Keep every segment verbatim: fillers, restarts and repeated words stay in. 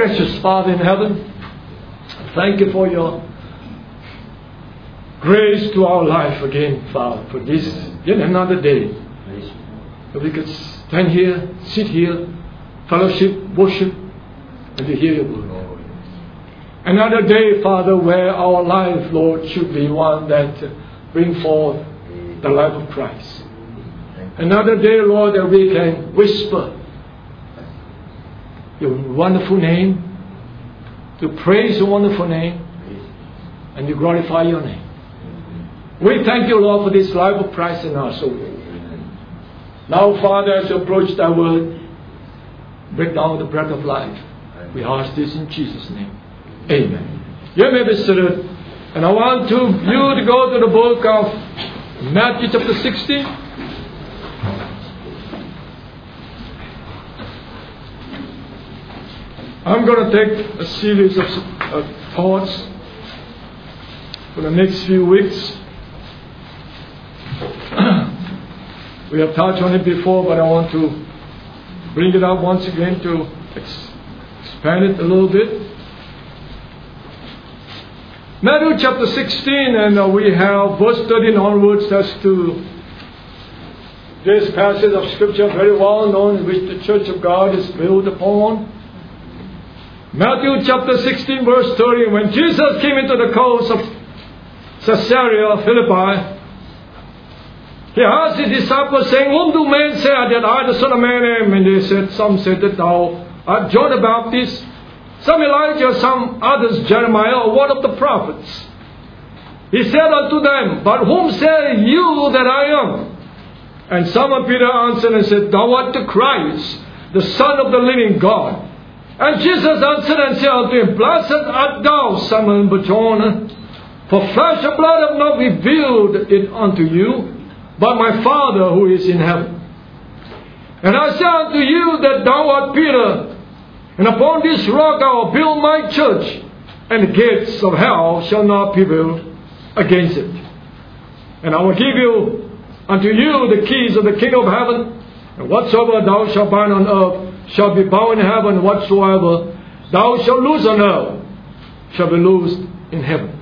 gracious Father in heaven, thank you for your grace to our life again, Father, for this yet another day. That we could stand here, sit here, fellowship, worship, and to hear your word. Another day, Father, where our life, Lord, should be one that brings forth the life of Christ. Another day, Lord, that we can whisper your wonderful name, to praise your wonderful name, and to glorify your name. We thank you, Lord, for this life of Christ in our soul. Now, Father, as you approach thy word, break down the bread of life. We ask this in Jesus' name. Amen. You may be seated. And I want to you to go to the book of Matthew chapter sixteen. I'm going to take a series of uh, thoughts for the next few weeks. We have touched on it before, but I want to bring it up once again to ex- expand it a little bit. Matthew chapter sixteen, and uh, we have verse thirteen onwards as to this passage of Scripture, very well known, which the Church of God is built upon. Matthew chapter sixteen, verse thirty, when Jesus came into the coast of Caesarea Philippi, he asked his disciples, saying, Whom do men say that I, the Son of Man, am? And they said, some said that thou art John the Baptist, some Elijah, some others Jeremiah, or one of the prophets. He said unto them, But whom say you that I am? And Simon Peter answered and said, Thou art the Christ, the Son of the living God. And Jesus answered and said unto him, Blessed art thou, Simon Bar-Jonah, for flesh and blood have not revealed it unto you, but my Father who is in heaven. And I say unto you that thou art Peter, and upon this rock I will build my church, and the gates of hell shall not prevail against it. And I will give you unto you the keys of the kingdom of heaven, and whatsoever thou shalt bind on earth shall be bound in heaven, and whatsoever thou shalt loose on earth shall be loosed in heaven.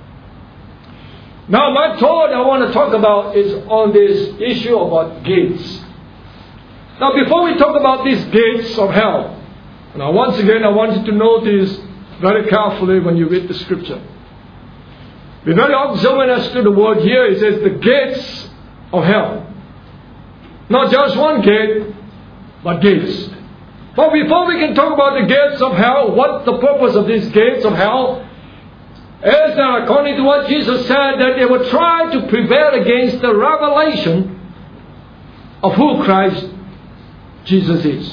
Now my thought I want to talk about is on this issue about gates. Now before we talk about these gates of hell, now once again I want you to notice very carefully when you read the Scripture. Be very observant as to the word here. It says the gates of hell. Not just one gate, but gates. But before we can talk about the gates of hell, what's the purpose of these gates of hell? Is that according to what Jesus said, that they were trying to prevail against the revelation of who Christ Jesus is.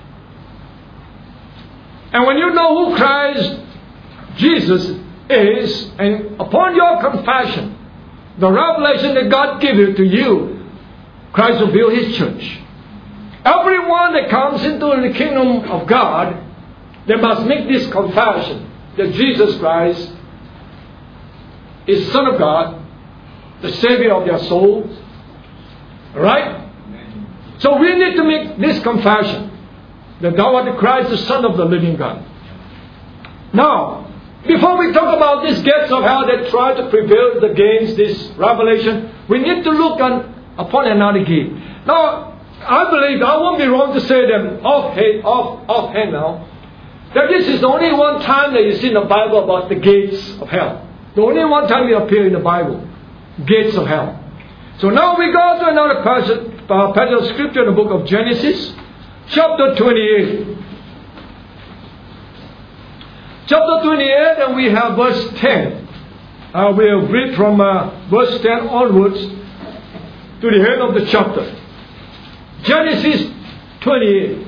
And when you know who Christ Jesus is, and upon your confession, the revelation that God gives to you, Christ will build His church. Everyone that comes into the kingdom of God, they must make this confession that Jesus Christ is the Son of God, the Savior of their souls. Right? So we need to make this confession that thou art the Christ, the Son of the living God. Now, before we talk about these gates of hell that try to prevail against this revelation, we need to look on, upon another gate. Now, I believe, I won't be wrong to say them offhand, off, offhand now, that this is the only one time that you see in the Bible about the gates of hell. The only one time it appears in the Bible. Gates of hell. So now we go to another passage, uh, passage of Scripture in the book of Genesis, chapter twenty-eight. Chapter twenty-eight, and we have verse ten. Uh, we will read from uh, verse ten onwards to the end of the chapter. Genesis twenty-eight.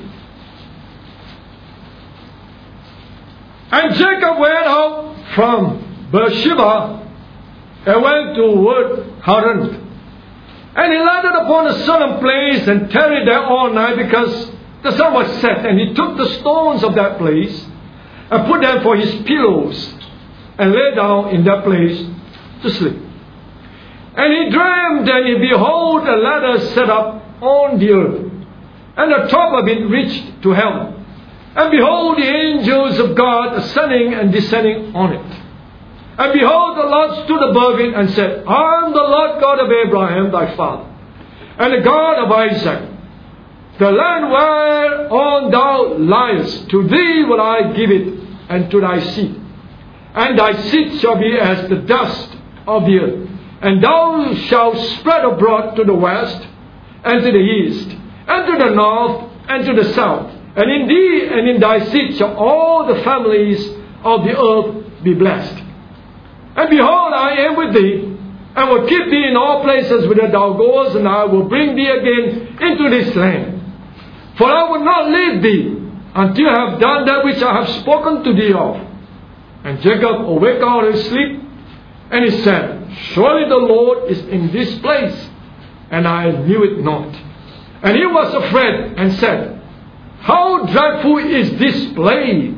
And Jacob went out from Beersheba and went toward Haran. And he landed upon a certain place and tarried there all night because the sun was set. And he took the stones of that place and put them for his pillows and lay down in that place to sleep. And he dreamed, and he behold, a ladder set up on the earth, and the top of it reached to heaven. And behold, the angels of God ascending and descending on it. And behold, the Lord stood above it and said, I am the Lord God of Abraham thy father, and the God of Isaac. The land whereon thou liest, to thee will I give it, and to thy seed. And thy seed shall be as the dust of the earth. And thou shalt spread abroad to the west, and to the east, and to the north, and to the south. And in thee and in thy seed shall all the families of the earth be blessed. And behold, I am with thee, and will keep thee in all places whither thou goest, and I will bring thee again into this land. For I will not leave thee until I have done that which I have spoken to thee of. And Jacob awake out of his sleep, and he said, Surely the Lord is in this place, and I knew it not. And he was afraid, and said, How dreadful is this place!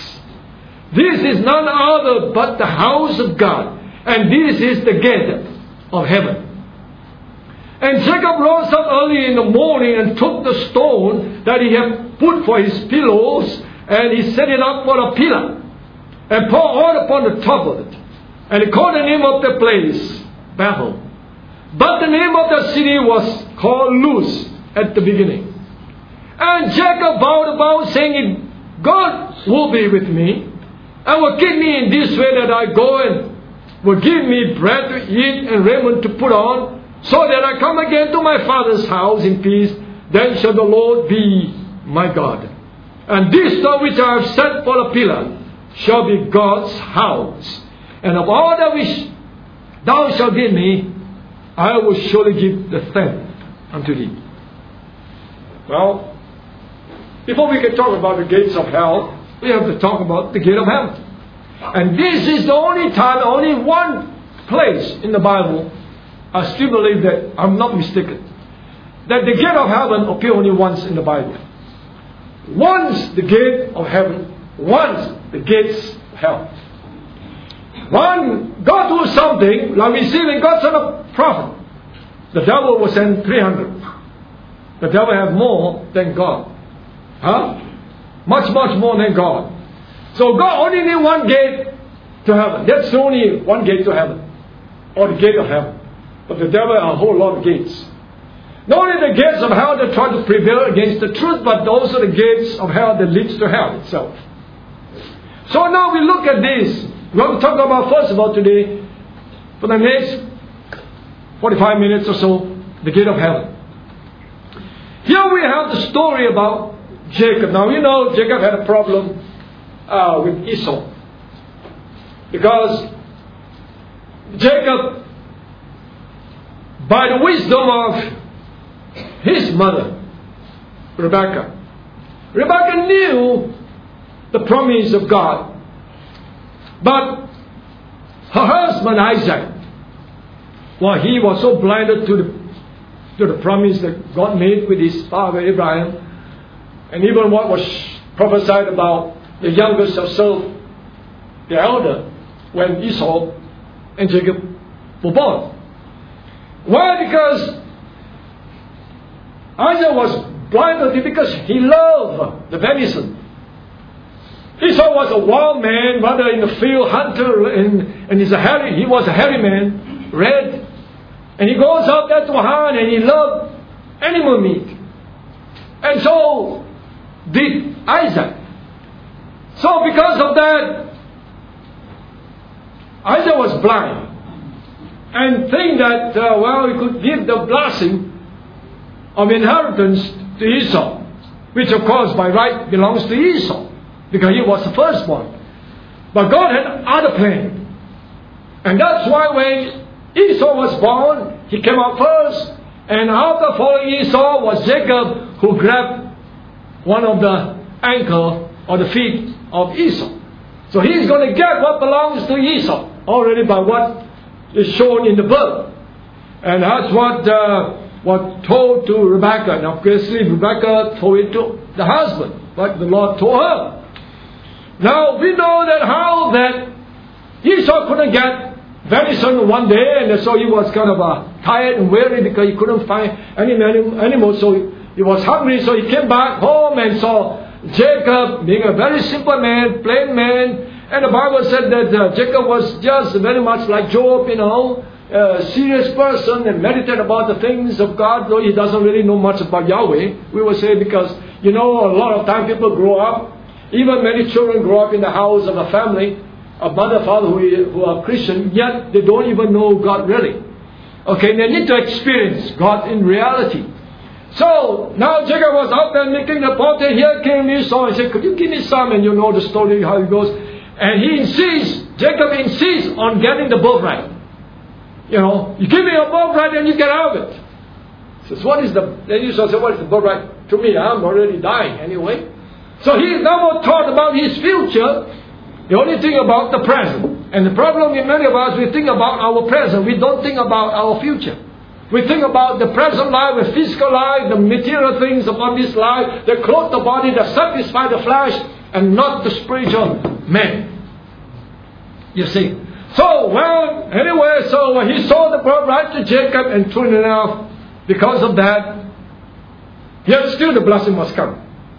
This is none other but the house of God, and this is the gate of heaven. And Jacob rose up early in the morning and took the stone that he had put for his pillows, and he set it up for a pillar, and poured oil upon the top of it. And he called the name of the place Bethel. But the name of the city was called Luz at the beginning. And Jacob vowed a vow, saying, God will be with me, and will keep me in this way that I go, and will give me bread to eat and raiment to put on, so that I come again to my father's house in peace. Then shall the Lord be my God. And this stone which I have set for a pillar shall be God's house. And of all that which thou shalt give me, I will surely give the tenth unto thee. Well, before we can talk about the gates of hell, we have to talk about the gate of heaven. And this is the only time, only one place in the Bible, I still believe that I'm not mistaken, that the gate of heaven appears only once in the Bible. Once the gate of heaven, once the gates of hell. When God do something, like we see when God sent a prophet, the devil will send three hundred. The devil has more than God. Huh? Much, much more than God. So God only needs one gate to heaven. That's only one gate to heaven. Or the gate of heaven. But the devil has a whole lot of gates. Not only the gates of hell that try to prevail against the truth, but also the gates of hell that leads to hell itself. So now we look at this. We're going to talk about, first of all, today, for the next forty-five minutes or so, the gate of heaven. Here we have the story about Jacob. Now, you know, Jacob had a problem uh, with Esau. Because Jacob, by the wisdom of his mother, Rebekah, Rebekah knew the promise of God. But her husband Isaac, well, he was so blinded to the, to the promise that God made with his father Abraham, and even what was prophesied about the youngest shall serve the elder when Esau and Jacob were born. Why? Because Isaac was blinded because he loved the venison. Esau was a wild man, rather in the field, hunter, and, and he's a hairy, he was a hairy man, red. And he goes out there to hunt, and he loved animal meat. And so did Isaac. So because of that, Isaac was blind. And think that, uh, well, he could give the blessing of inheritance to Esau, which of course by right belongs to Esau, because he was the firstborn. But God had other plans. And that's why when Esau was born, he came out first. And after following Esau was Jacob, who grabbed one of the ankle or the feet of Esau. So he's going to get what belongs to Esau, already by what is shown in the birth. And that's what uh, was told to Rebekah. And obviously Rebekah told it to the husband, but the Lord told her. Now we know that how that Esau couldn't get venison one day, and so he was kind of uh, tired and weary because he couldn't find any animal, so he was hungry. So he came back home and saw Jacob, being a very simple man, plain man, and the Bible said that uh, Jacob was just very much like Job, you know, a serious person and meditate about the things of God, though he doesn't really know much about Yahweh. We will say because, you know, a lot of time people grow up, even many children grow up in the house of a family, a mother, father who, who are Christian, yet they don't even know God really. Okay, they need to experience God in reality. So, now Jacob was out there making the pot, and here came Esau and said, could you give me some? And you know the story, how it goes. And he insists, Jacob insists on getting the birthright. You know, you give me a birthright and you get out of it. He says, what is the, then Esau said, what is the birthright to me? I'm already dying anyway. So he never thought about his future. The only thing about the present. And the problem with many of us, we think about our present. We don't think about our future. We think about the present life, the physical life, the material things upon this life, that clothe the body, that satisfy the flesh, and not the spiritual man. You see. So, well, anyway, so he saw the birthright to Jacob, and true enough, because of that, yet still the blessing must come.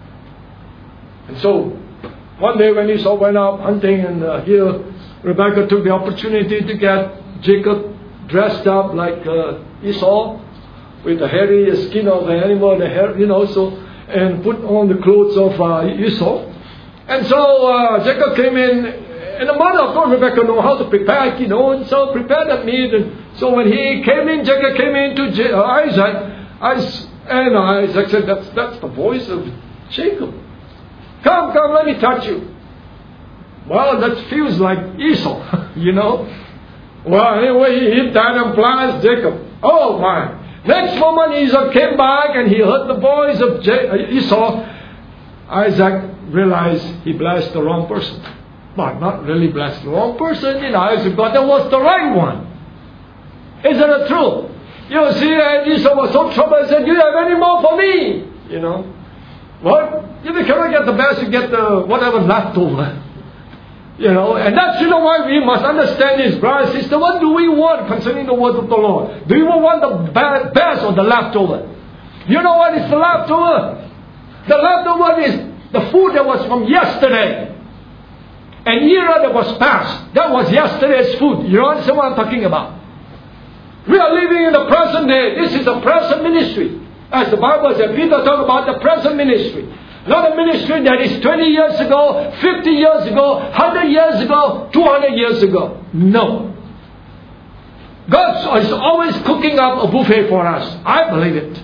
And so, one day when Esau went out hunting, and uh, here Rebekah took the opportunity to get Jacob dressed up like uh, Esau, with the hairy skin of the animal, the hair, you know, so, and put on the clothes of uh, Esau. And so uh, Jacob came in, and the mother, of course, Rebekah knew how to prepare, you know, and so prepared that meat. And so when he came in, Jacob came in to J- uh, Isaac, Isaac, and Isaac said, that's, that's the voice of Jacob. Come, come, let me touch you. Well, that feels like Esau, you know. Well, anyway, he hit that and plunged Jacob. Oh, my. Next moment, Esau came back and he heard the voice of J- Esau. Isaac realized he blessed the wrong person. But not really blessed the wrong person. You know, Isaac thought that was the right one. Isn't it true? You see, and Esau was so troubled and said, do you have any more for me? You know. Well, you cannot get the best, you get the whatever left over. You know, and that's you know why we must understand this, brother and sister. What do we want concerning the word of the Lord? Do you want the best or the leftover? You know what is the leftover? The leftover is the food that was from yesterday. An era that was past. That was yesterday's food. You understand what I'm talking about? We are living in the present day. This is a present ministry. As the Bible says, Peter talked about the present ministry. Not a ministry that is twenty years ago, fifty years ago, one hundred years ago, two hundred years ago. No. God is always cooking up a buffet for us. I believe it.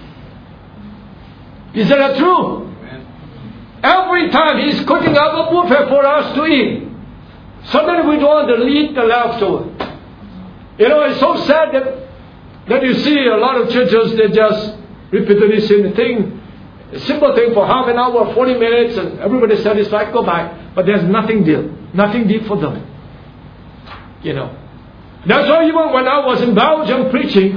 Is that true? Amen. Every time He's cooking up a buffet for us to eat. Suddenly we don't want to eat the leftover. You know, it's so sad that, that you see a lot of churches, they just repeatedly say the thing. A simple thing for half an hour, forty minutes, and everybody's satisfied, go back. But there's nothing deep. Nothing deep for them. You know. That's why even when I was in Belgium preaching,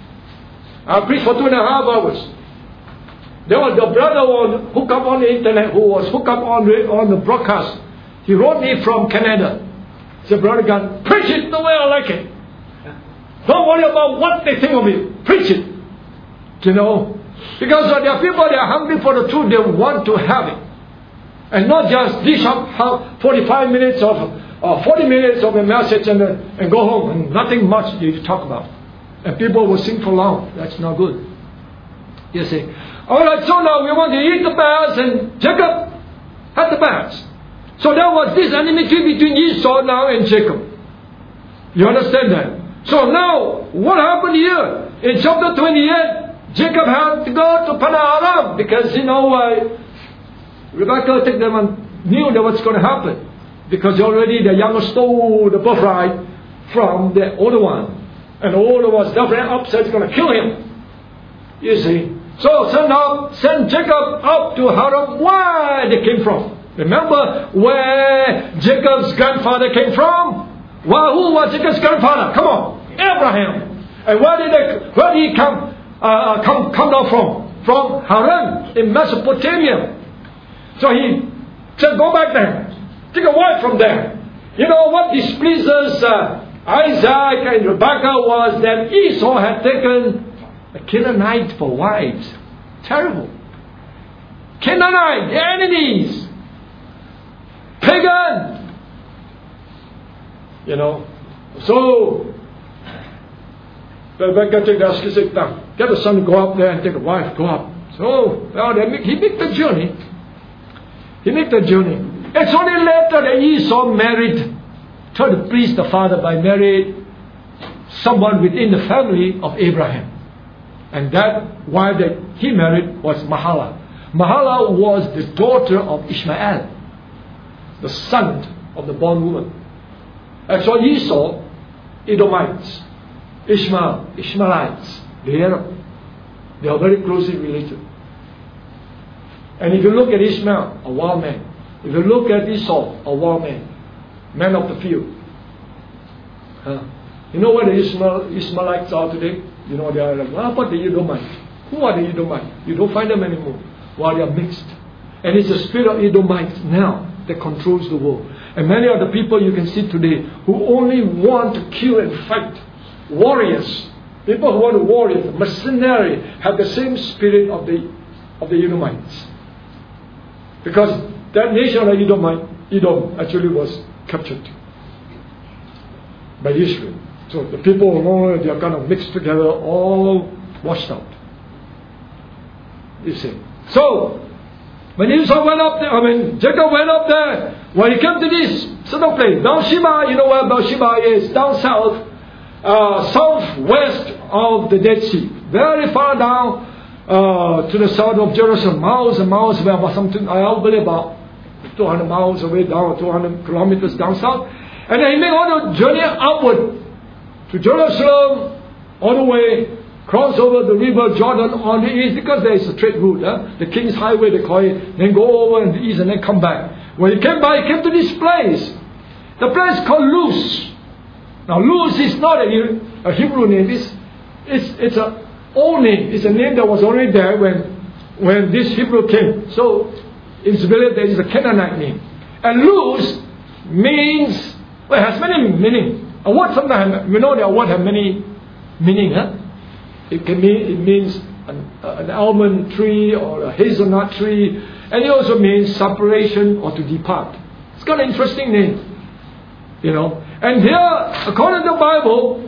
I preached for two and a half hours. There was the brother who hooked up on the internet, who was hooked up on the, on the broadcast. He wrote me from Canada. He said, Brother Gunn, preach it the way I like it. Don't worry about what they think of it. Preach it. You know. Because there are people that are hungry for the truth, they want to have it. And not just dish up forty-five minutes of, or forty minutes of a message and, uh, and go home. And nothing much you talk about. And people will sing for long. That's not good. You see. Alright, so now we want to eat the bears, and Jacob had the bears. So there was this enmity between Esau now and Jacob. You understand that? So now, what happened here? In chapter twenty-eight, Jacob had to go to Paddan Aram because, you know, uh, Rebekah took them and knew that what's going to happen. Because already the younger stole the birthright from the older one. And the older was definitely upset, going to kill him. You see. So send up, send Jacob up to Haram, where they came from. Remember where Jacob's grandfather came from? Well, who was Jacob's grandfather? Come on. Abraham. And where did, they, where did he come? Uh, come, come down from? From Haran in Mesopotamia. So he said, go back there. Take a wife from there. You know what displeases uh, Isaac and Rebekah was that Esau had taken a Canaanite for wives. Terrible. Canaanite, the enemies, pagan. You know, so Rebecca take the said, get the son to go up there and take a wife, go up. So well, they make, he made the journey. He made the journey. It's only later that Esau married, tried to please the father by marrying someone within the family of Abraham. And that wife that he married was Mahala. Mahala was the daughter of Ishmael, the son of the born woman. And so Esau, Edomites, Ishmael, Ishmaelites, they are, they are very closely related. And if you look at Ishmael, a wild man. If you look at Esau, a wild man, man of the field. Huh? You know what the Ishmael, Ishmaelites are today? You know, they are like, what about the Edomites? Who are the Edomites? You don't find them anymore. Well, they are mixed. And it's the spirit of Edomites now that controls the world. And many of the people you can see today who only want to kill and fight, warriors, people who want to warrior, mercenary, have the same spirit of the of the Edomites. Because that nation of Edom, Edom actually was captured by Israel. So the people, they are kind of mixed together, all washed out. You see. So, when Esau went up there, I mean, Jacob went up there, when he came to this certain place, Beersheba, you know where Beersheba is, down south, uh, southwest of the Dead Sea, very far down uh, to the south of Jerusalem, miles and miles away, about something, I believe about two hundred miles away down, two hundred kilometers down south. And then he made all the journey upward to Jerusalem, all the way, cross over the river Jordan on the east, because there is a trade route, huh? The King's Highway they call it, then go over in the east and then come back. When he came by, he came to this place. The place called Luz. Now Luz is not a, a Hebrew name, it's, it's, it's an old name. It's a name that was already there when, when this Hebrew came. So it's believed that it's a Canaanite name. And Luz means, well, it has many meaning. A word sometimes, we know that a word has many meaning, huh? It can mean, it means an, an almond tree or a hazelnut tree, and it also means separation or to depart. It's got an interesting name, you know. And here, according to the Bible,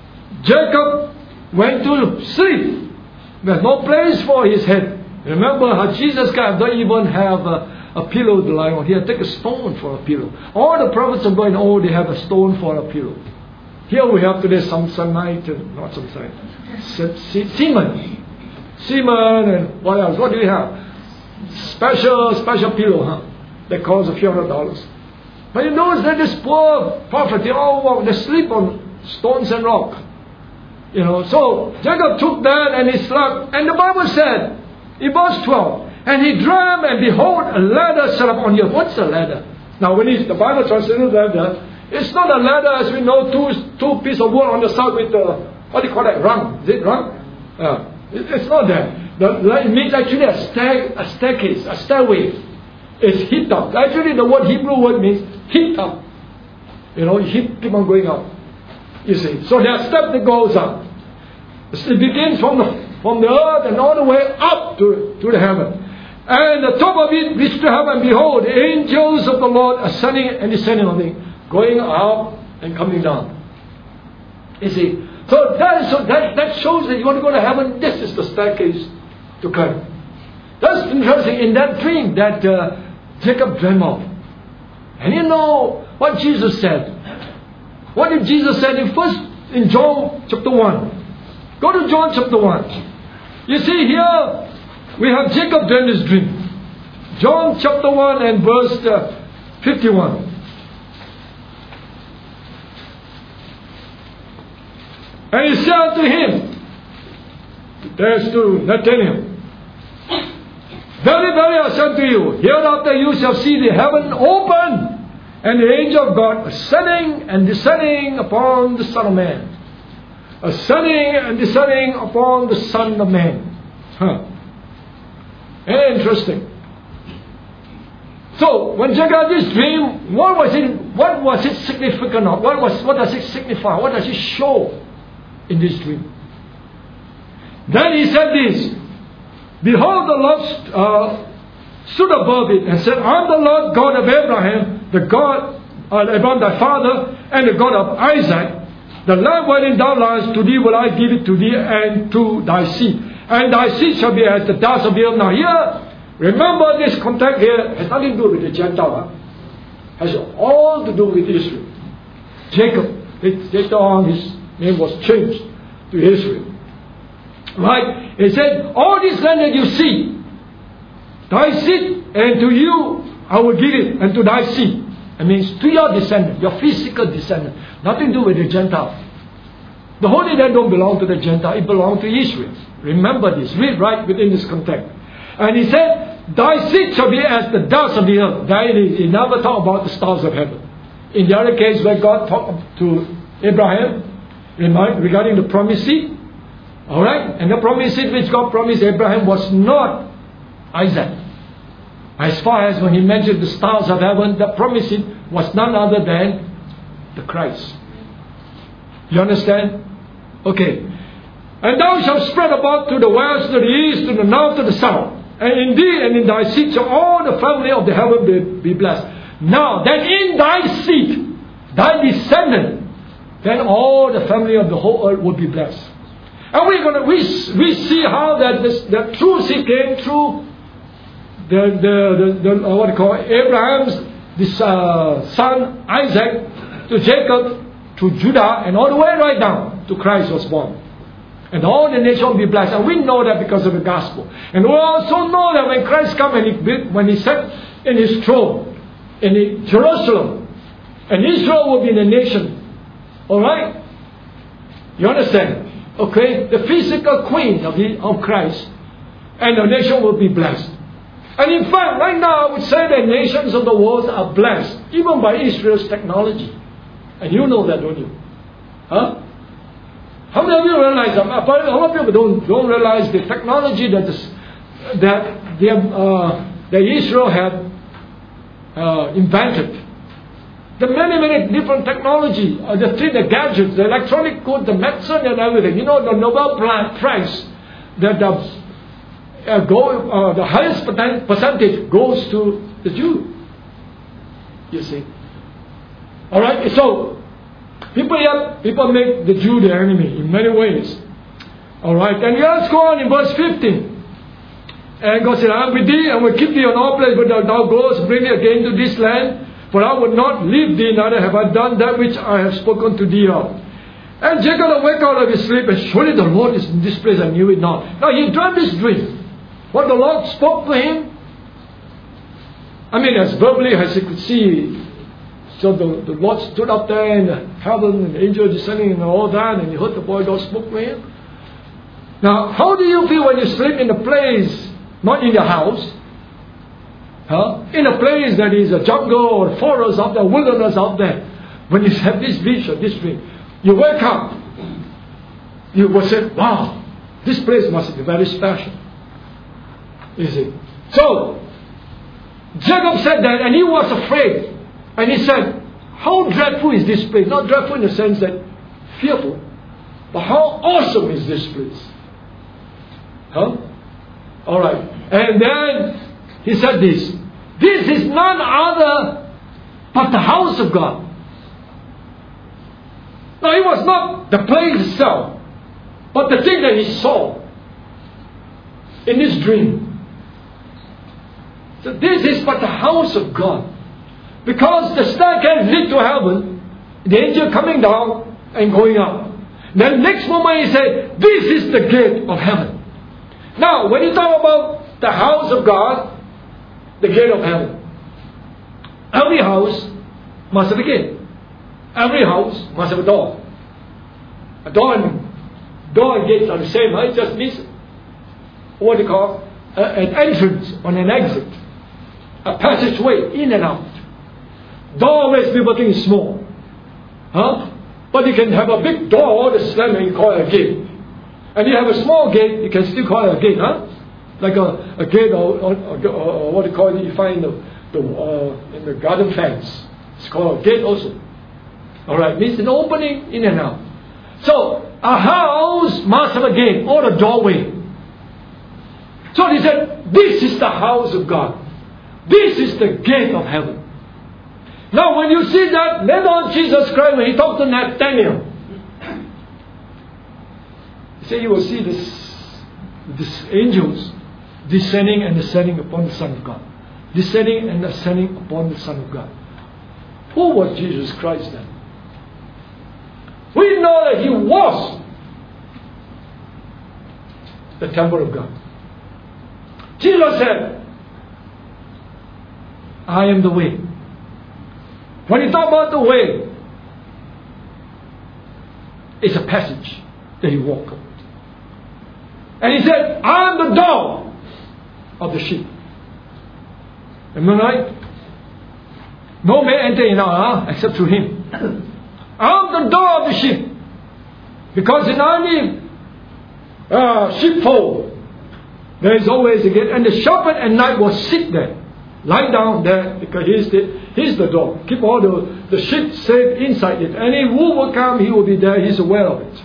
Jacob went to sleep. There's no place for his head. Remember how Jesus Christ don't even have a, a pillow to lie on. He had to take a stone for a pillow. All the prophets of God in old, they have a stone for a pillow. Here we have today Samsonite, and not Samsonite, Seaman. Seaman and what else? What do we have? Special, special pillow, huh? That costs a few hundred dollars. But you notice that this poor prophet, they all walk, they sleep on stones and rock. You know, so Jacob took that and he slept. And the Bible said, in verse twelve, and he dreamed, and behold, a ladder set up on the earth. What's a ladder? Now, when he, the Bible translated ladder, it's not a ladder as we know, two two pieces of wood on the side with the, what do you call that, rung? Is it rung? Uh, it, it's not that. The, it means actually a, stair, a staircase, a stairway. It's heaped up. Actually, the word Hebrew word means heaped up. You know, heap, keep on going up. You see. So there are steps that goes up. It begins from the from the earth and all the way up to, to the heaven. And the top of it reached to heaven. Behold, the angels of the Lord ascending and descending on it, going up and coming down. You see. So that, so that, that shows that you want to go to heaven. This is the staircase to come. That's interesting. In that dream that uh, Jacob dreamed of. And you know what Jesus said. What did Jesus say in first in John chapter one? Go to John chapter one. You see here we have Jacob dreamed his dream. John chapter one and verse uh, fifty-one. And he said to him, there's to Nathanael, very, very, I said to you, hereafter you shall see the heaven open, and the angel of God ascending and descending upon the Son of Man. Ascending and descending upon the Son of Man. Huh. Very interesting. So, when Jacob had this dream, what was it, what was it significant of? What, was, what does it signify? What does it show in this dream? Then he said this, behold, the Lord, uh, stood above it and said, I am the Lord God of Abraham, the God of Abraham thy father, and the God of Isaac. The land wherein thou liest, to thee will I give it to thee and to thy seed. And thy seed shall be as the dust of the earth. Now here, remember this context here has nothing to do with the Gentile. Huh? Has all to do with Israel. Jacob, later on his name was changed to Israel. Right? It said, all this land that you see, thy seed, and to you I will give it, and to thy seed. It means to your descendant, your physical descendant. Nothing to do with the Gentile. The Holy Land don't belong to the Gentile, it belongs to Israel. Remember this, read right within this context. And he said, thy seed shall be as the dust of the earth. That is, he never talked about the stars of heaven. In the other case where God talked to Abraham regarding the promised seed, alright, and the promised seed which God promised Abraham was not Isaac. As far as when he mentioned the stars of heaven, the promised seed was none other than the Christ. You understand? Okay. And thou shalt spread abroad to the west, to the east, to the north, to the south. And in thee and in thy seed shall all the family of the heaven be, be blessed. Now, that in thy seed, thy descendant, then all the family of the whole earth will be blessed. And we're gonna we we see how that this, the true seed came through the the, the, the uh, what do you call it? Abraham's this uh, son Isaac to Jacob to Judah and all the way right down to Christ was born. And all the nation will be blessed. And we know that because of the gospel. And we also know that when Christ comes and he, when he sat in his throne in Jerusalem, and Israel will be the nation. Alright? You understand? Okay? The physical queen of, the, of Christ, and the nation will be blessed. And in fact, right now I would say that nations of the world are blessed, even by Israel's technology. And you know that, don't you? Huh? How many of you realize that? A lot of people don't, don't realize the technology that, this, that, the, uh, that Israel had uh, invented. The many, many different technology, uh, the thing, the gadgets, the electronic goods, the medicine and everything. You know, the Nobel Prize, that the, uh, go, uh, the highest percentage goes to the Jew. You see. Alright, so people here, people make the Jew their enemy in many ways. Alright, and let's go on in verse fifteen. And God said, I am with thee, and will keep thee on all places, but thou, thou goest, bring me again to this land. For I would not leave thee, neither have I done that which I have spoken to thee of. And Jacob awake out of his sleep, and surely the Lord is in this place, I knew it not. Now he dreamt this dream. What the Lord spoke to him, I mean, as verbally as he could see. So the, the Lord stood up there in the heaven, and the angel descending and all that, and he heard the voice, God spoke to him. Now, how do you feel when you sleep in a place, not in your house, huh? In a place that is a jungle or a forest out there, wilderness out there, when you have this vision, this dream, you wake up, you will say, wow, this place must be very special. You see? So, Jacob said that, and he was afraid. And he said, how dreadful is this place? Not dreadful in the sense that fearful, but how awesome is this place? Huh? Alright. And then he said this. This is none other but the house of God. Now it was not the place itself, but the thing that he saw in this dream. So this is but the house of God. Because the staircase lead to heaven, the angel coming down and going up. Then next moment he said, this is the gate of heaven. Now, when you talk about the house of God, the gate of heaven, every house must have a gate. Every house must have a door. A door and, door and gates are the same. Right? It just means what they call a, an entrance or an exit. A passageway in and out. Doorways people think is small. Huh? But you can have a big door that's slammed and you call it a gate. And you have a small gate, you can still call it a gate, huh? Like a, a gate or, or, or, or what do you call it you find in the, the, uh, in the garden fence. It's called a gate also. Alright, means an opening in and out. So, a house must have a gate or a doorway. So he said, this is the house of God. This is the gate of heaven. Now when you see that, later on Jesus Christ, when He talked to Nathanael, He said you will see this, this angels descending and ascending upon the Son of God. Descending and ascending upon the Son of God. Who was Jesus Christ then? We know that He was the temple of God. Jesus said, I am the way. When He talked about the way, it's a passage that He walked on. And He said, I am the door of the sheep. Am I right? No man enter in our house except through Him. I am the door of the sheep. Because in any uh, sheepfold, there is always a gate. And the shepherd at night will sit there. Lie down there because he's the, he's the door. Keep all the, the sheep safe inside it. Any wolf will come, he will be there. He's aware of it.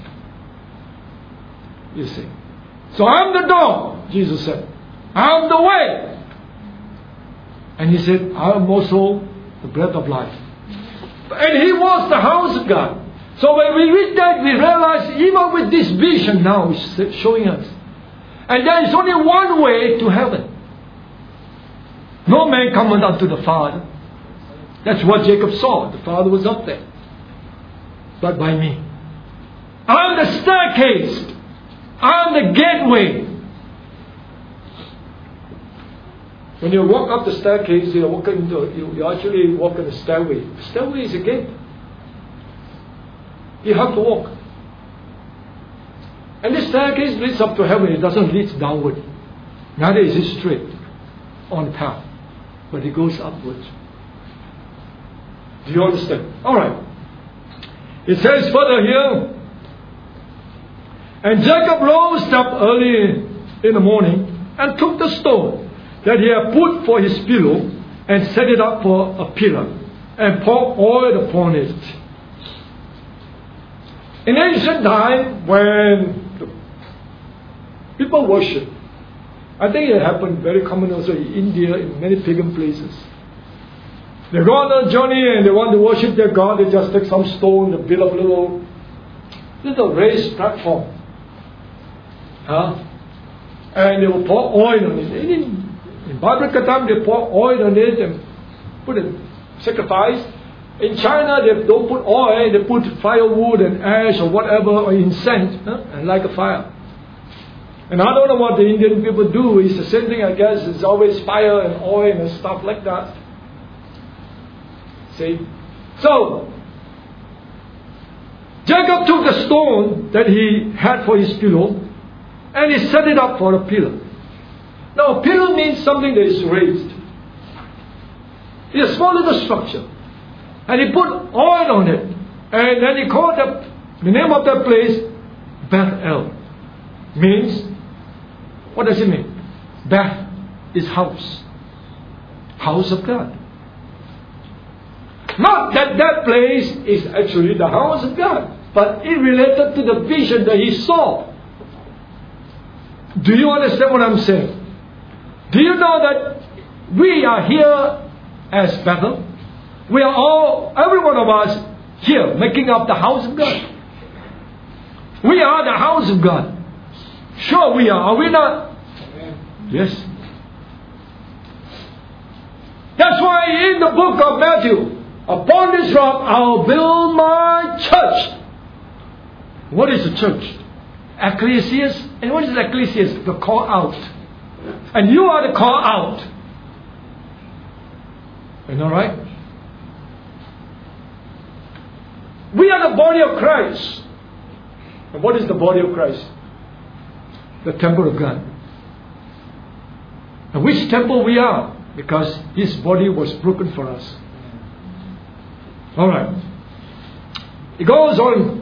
You see. So I'm the door, Jesus said. I'm the way. And He said, I am also the bread of life. And He was the house of God. So when we read that, we realize even with this vision now is showing us. And there is only one way to heaven. No man cometh unto the Father. That's what Jacob saw. The Father was up there. But by me. I'm the staircase. I'm the gateway. When you walk up the staircase, you walk into, you, you actually walk in the stairway. The stairway is a gate. You have to walk. And this staircase leads up to heaven. It doesn't lead downward. Neither is it straight on the path. But it goes upwards. Do you understand? Alright. It says further here, and Jacob rose up early in the morning and took the stone that he had put for his pillow and set it up for a pillar and poured oil upon it. In ancient time, when the people worship, I think it happened very common also in India, in many pagan places. They go on a journey and they want to worship their God. They just take some stone and build up a little, little raised platform. Huh? And they will pour oil on it. In, in biblical time, they pour oil on it and put it sacrifice. In China, they don't put oil. They put firewood and ash or whatever, or incense, huh? And light a fire. And I don't know what the Indian people do. It's the same thing, I guess. It's always fire and oil and stuff like that. See? So, Jacob took the stone that he had for his pillow and he set it up for a pillar. Now, a pillar means something that is raised. It's a small little structure. And he put oil on it. And then he called the, the name of that place Bethel. Means, what does it mean? Beth is house. House of God. Not that that place is actually the house of God, but it related to the vision that he saw. Do you understand what I'm saying? Do you know that we are here as Bethel? We are all, every one of us here, making up the house of God. We are the house of God. Sure we are. Are we not? Yes. That's why in the book of Matthew, upon this rock I'll build my church. What is the church? Ecclesias. And what is ecclesias? The call out. And you are the call out. You know, right? We are the body of Christ. And what is the body of Christ? The temple of God. And which temple we are? Because His body was broken for us. Alright. It goes on.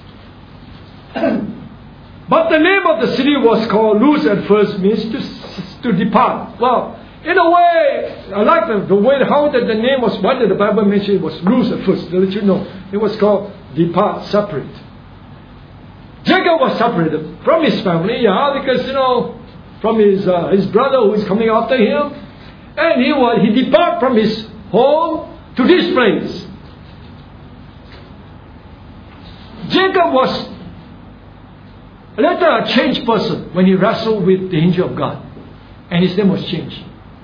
But the name of the city was called Luz at first, means to, to depart. Well, in a way, I like the, the way how that the name was, what did the Bible mention it was Luz at first, to let you know. It was called depart, separate. Jacob was separated from his family, yeah, because, you know, from his uh, his brother who is coming after him. And he was, he departed from his home to this place. Jacob was later a changed person when he wrestled with the angel of God. And his name was changed.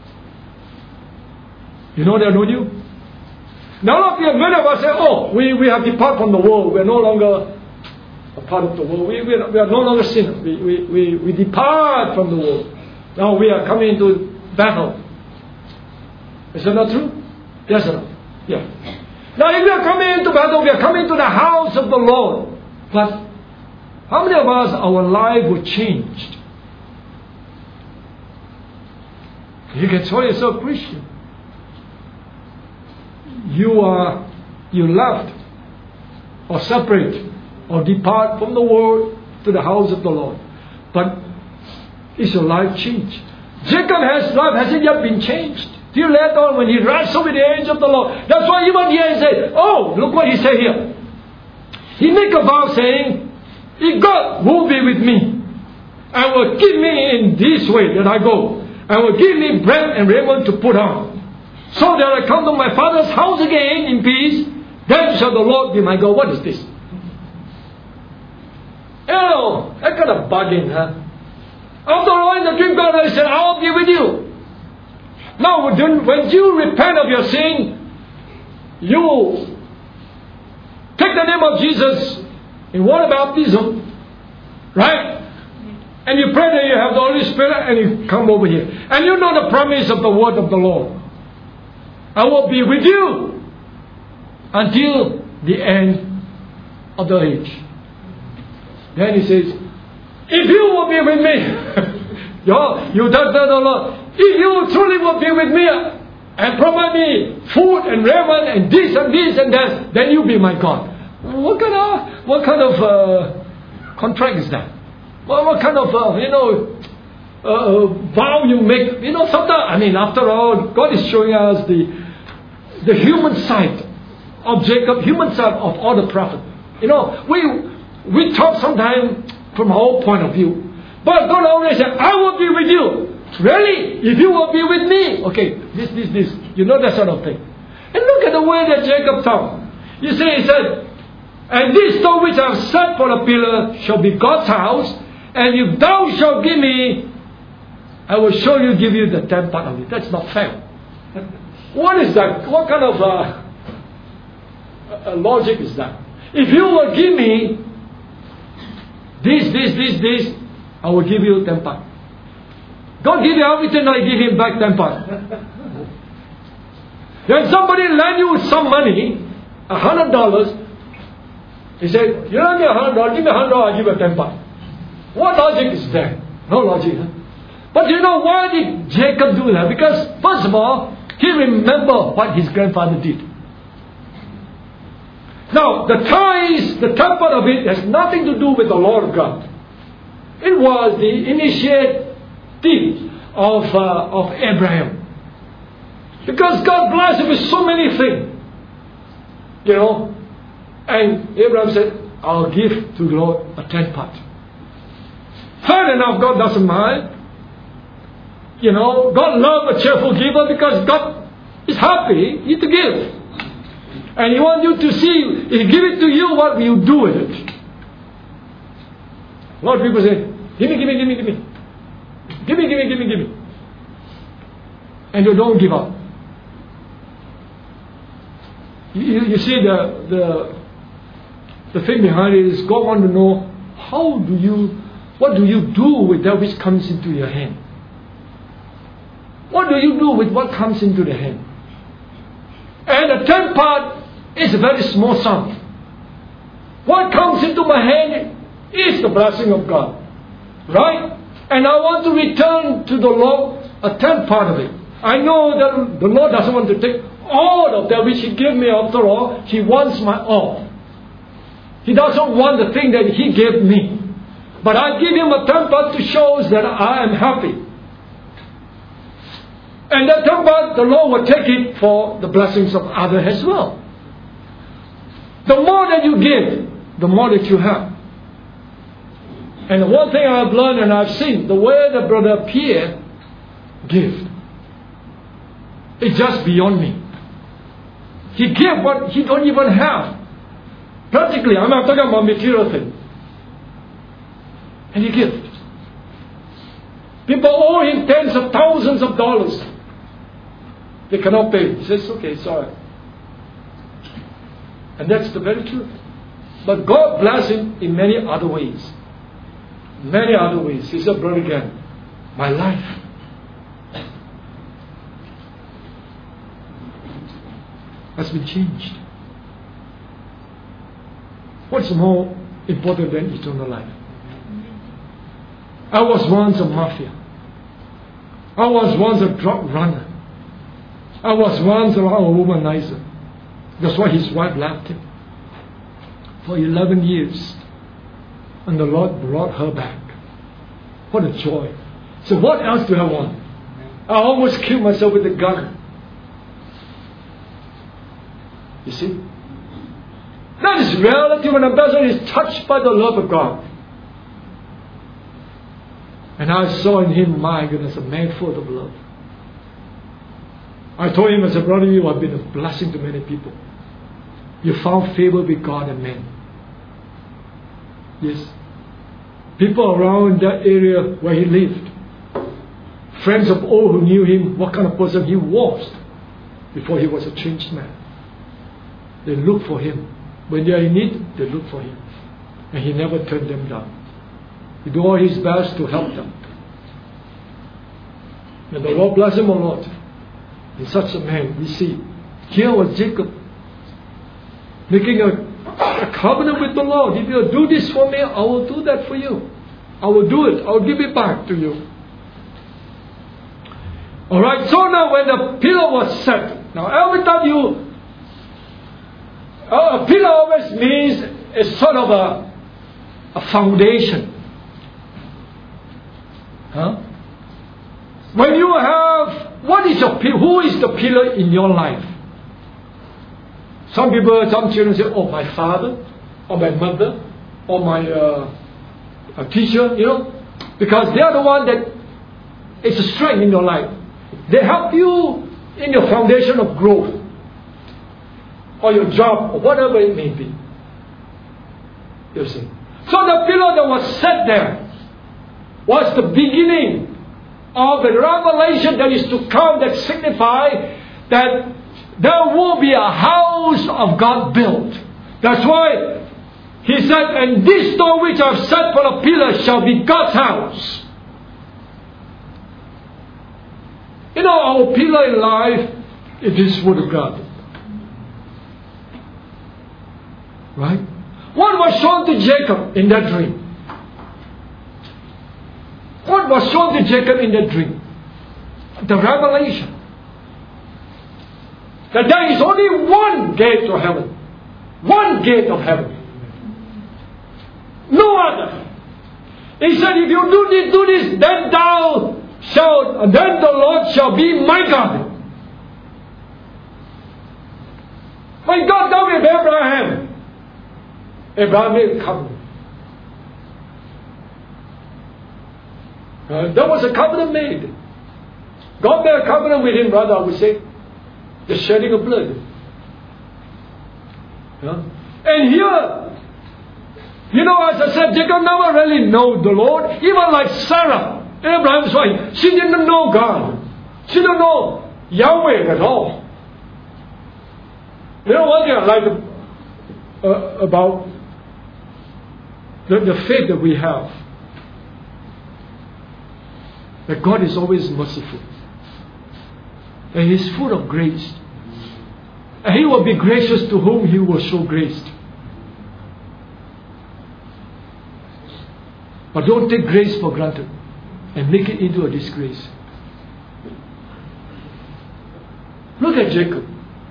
You know that, don't you? Now, many of us say, oh, we, we have departed from the world. We are no longer a part of the world. We, we, are, we are no longer sinners. We, we, we, we depart from the world. Now we are coming into battle. Is that not true? Yes or no? Yeah. Now if we are coming into battle, we are coming to the house of the Lord. But how many of us, our life were changed? You can call yourself Christian. You are, you left or separate or depart from the world to the house of the Lord. But is your life changed? Jacob has life hasn't yet been changed. Till later on when he wrestled with the angel of the Lord. That's why even here he said, oh, look what he said here. He make a vow saying, if God will be with me, and will keep me in this way that I go, and will give me bread and raiment to put on, so that I come to my father's house again in peace, then shall the Lord be my God. What is this? You know, that kind of bargain, huh? After all, in the dream God said, I'll be with you. Now, when you repent of your sin, you take the name of Jesus in water baptism, right? And you pray that you have the Holy Spirit and you come over here. And you know the promise of the word of the Lord. I will be with you until the end of the age. Then he says, if you will be with me, you don't know the Lord. If you truly will be with me and provide me food and raiment and this and this and that, then you be my God. What kind of what kind of uh, contract is that? What, what kind of uh, you know uh, vow you make? You know, sometimes I mean, after all, God is showing us the the human side of Jacob, human side of all the prophets. You know, we we talk sometimes from our point of view, but God always said, "I will be with you." Really? If you will be with me, okay, this, this, this, you know that sort of thing. And look at the way that Jacob talked. You see, he said, and this stone which I have set for a pillar shall be God's house, and if thou shalt give me, I will surely give you the tenth part of it. That's not fair. What is that? What kind of uh, uh, logic is that? If you will give me this, this, this, this, I will give you ten part. God give you everything, I give him back ten part. When somebody lend you some money, a hundred dollars, he said, you lend me a hundred dollars, give me a hundred dollars, I give you ten part. What logic is there? No logic. Huh? But you know why did Jacob do that? Because first of all, he remembered what his grandfather did. Now, the ties, the top part of it has nothing to do with the Lord of God. It was the initiative of uh, of Abraham, because God blessed him with so many things, you know. And Abraham said, "I'll give to the Lord a tenth part." Fair enough, God doesn't mind. You know, God loves a cheerful giver because God is happy you to give, and He wants you to see if He give it to you, what will you do with it? A lot of people say, "Give me, give me, give me, give me." Give me, give me, give me, give me. And you don't give up. You, you see, the, the, the thing behind it is God wants to know, how do you, what do you do with that which comes into your hand? What do you do with what comes into the hand? And the tenth part is a very small sum. What comes into my hand is the blessing of God. Right? And I want to return to the Lord a tenth part of it. I know that the Lord doesn't want to take all of that which He gave me after all. He wants my all. He doesn't want the thing that He gave me. But I give Him a tenth part to show that I am happy. And that tenth part, the Lord will take it for the blessings of others as well. The more that you give, the more that you have. And the one thing I've learned and I've seen, the way that Brother Pierre gives. is just beyond me. He gave what he don't even have. Practically, I'm not talking about material things. And he gives. People owe him tens of thousands of dollars. They cannot pay. He says, okay, it's all right. And that's the very truth. But God bless him in many other ways. Many other ways. He said, Brother again, my life has been changed. What's more important than eternal life? I was once a mafia. I was once a drug runner. I was once a womanizer. That's why his wife left him for eleven years. And the Lord brought her back. What a joy. So what else do I want? I almost killed myself with a gun. You see? That is reality when a person is touched by the love of God. And I saw in him, my goodness, a man full of love. I told him, I said, brother, you have been a blessing to many people. You found favor with God and men. Yes. People around that area where he lived, friends of all who knew him, what kind of person he was before he was a changed man. They looked for him. When they are in need, they look for him. And he never turned them down. He did all his best to help them. And the Lord bless him a lot. In such a man, we see, here was Jacob making a, a covenant with the Lord. If you do this for me, I will do that for you. I will do it. I will give it back to you. Alright, so now when the pillar was set, now every time you, a pillar always means a sort of a, a foundation. Huh? When you have, what is your pillar? Who is the pillar in your life? Some people, some children say, oh, my father, or my mother, or my uh, a teacher, you know, because they are the one that is a strength in your life. They help you in your foundation of growth, or your job, or whatever it may be. You see. So the pillar that was set there was the beginning of the revelation that is to come, that signify that there will be a house of God built. That's why he said, and this stone which I have set for a pillar shall be God's house. You know, our pillar in life is this Word of God. Right? What was shown to Jacob in that dream? What was shown to Jacob in that dream? The revelation. That there is only one gate to heaven. One gate of heaven. No other. He said, if you do this, do this, then thou shalt, then the Lord shall be my God. When God dealt with Abraham, Abraham made a covenant. Uh, there was a covenant made. God made a covenant with him, rather, I would say. The shedding of blood. Yeah? And here, you know, as I said, Jacob never really knew the Lord. Even like Sarah, Abraham's wife, she didn't know God. She didn't know Yahweh at all. You know one thing I like uh, about the, the faith that we have? That God is always merciful. And He is full of grace. And He will be gracious to whom He will show grace. But don't take grace for granted and make it into a disgrace. Look at Jacob.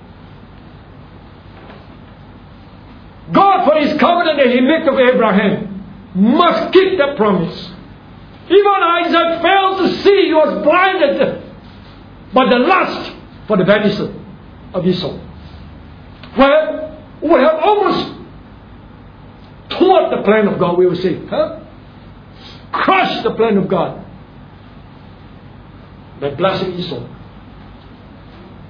God, for His covenant that He made with Abraham, must keep that promise. Even Isaac failed to see. He was blinded by the lust for the venison of Esau. Well, would have almost thwart the plan of God, we will say. Huh? Crush the plan of God by blessing Esau.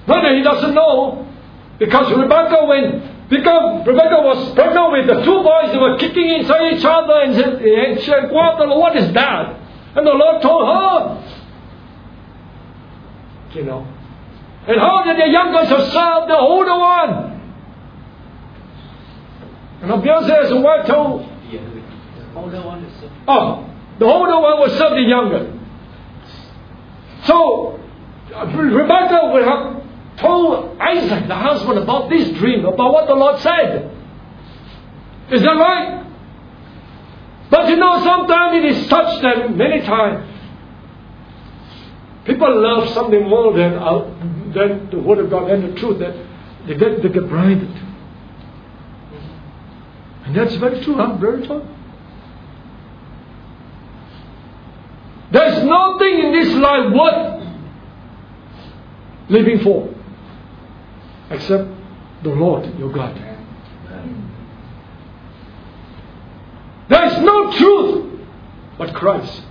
Whether he doesn't know, because Rebecca, when because Rebecca was pregnant with the two boys, they were kicking inside each other, and she said, what is that? And the Lord told her, you know. And how did the younger serve the older one? And obviously, as the wife told, older one is served. Oh, the older one was serve the younger. So, Rebecca would have told Isaac, the husband, about this dream, about what the Lord said. Is that right? But you know, sometimes it is such that many times people love something more than, uh, than the Word of God and the truth, that they get, they get blinded. And that's very true, huh? Very true. There's nothing in this life worth living for except the Lord your God. There is no truth but Christ.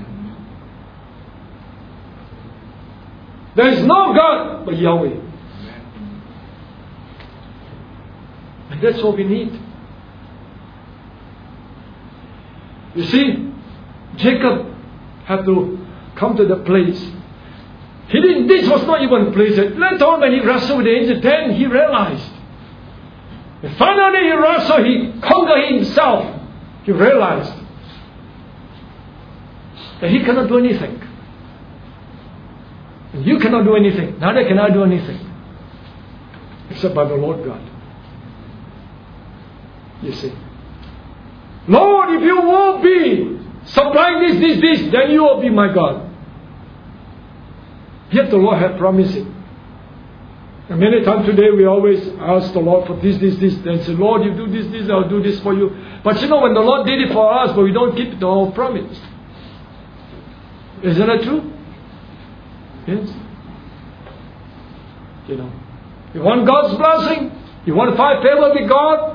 There is no God but Yahweh. And that's what we need. You see, Jacob had to come to the place. He didn't, this was not even a place. Later on, when he wrestled with the angel, then he realized. And finally, he wrestled, he conquered himself. He realized that he cannot do anything. And you cannot do anything. Neither can I do anything. Except by the Lord God. You see. Lord, if you will be supplying this, this, this, then you will be my God. Yet the Lord had promised it. And many times today we always ask the Lord for this, this, this. Then say, Lord, you do this, this, I'll do this for you. But you know, when the Lord did it for us, but we don't keep the whole promise. Isn't that true? Yes. You know, you want God's blessing? You want to find favor with God?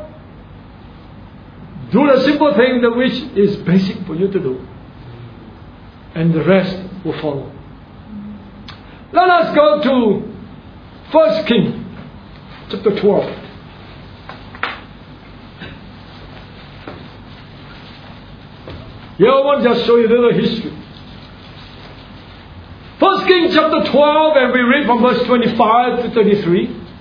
Do the simple thing that which is basic for you to do. And the rest will follow. Let us go to First Kings, chapter twelve. Here I want to just show you a little history. First Kings chapter twelve, and we read from verse twenty-five to thirty-three.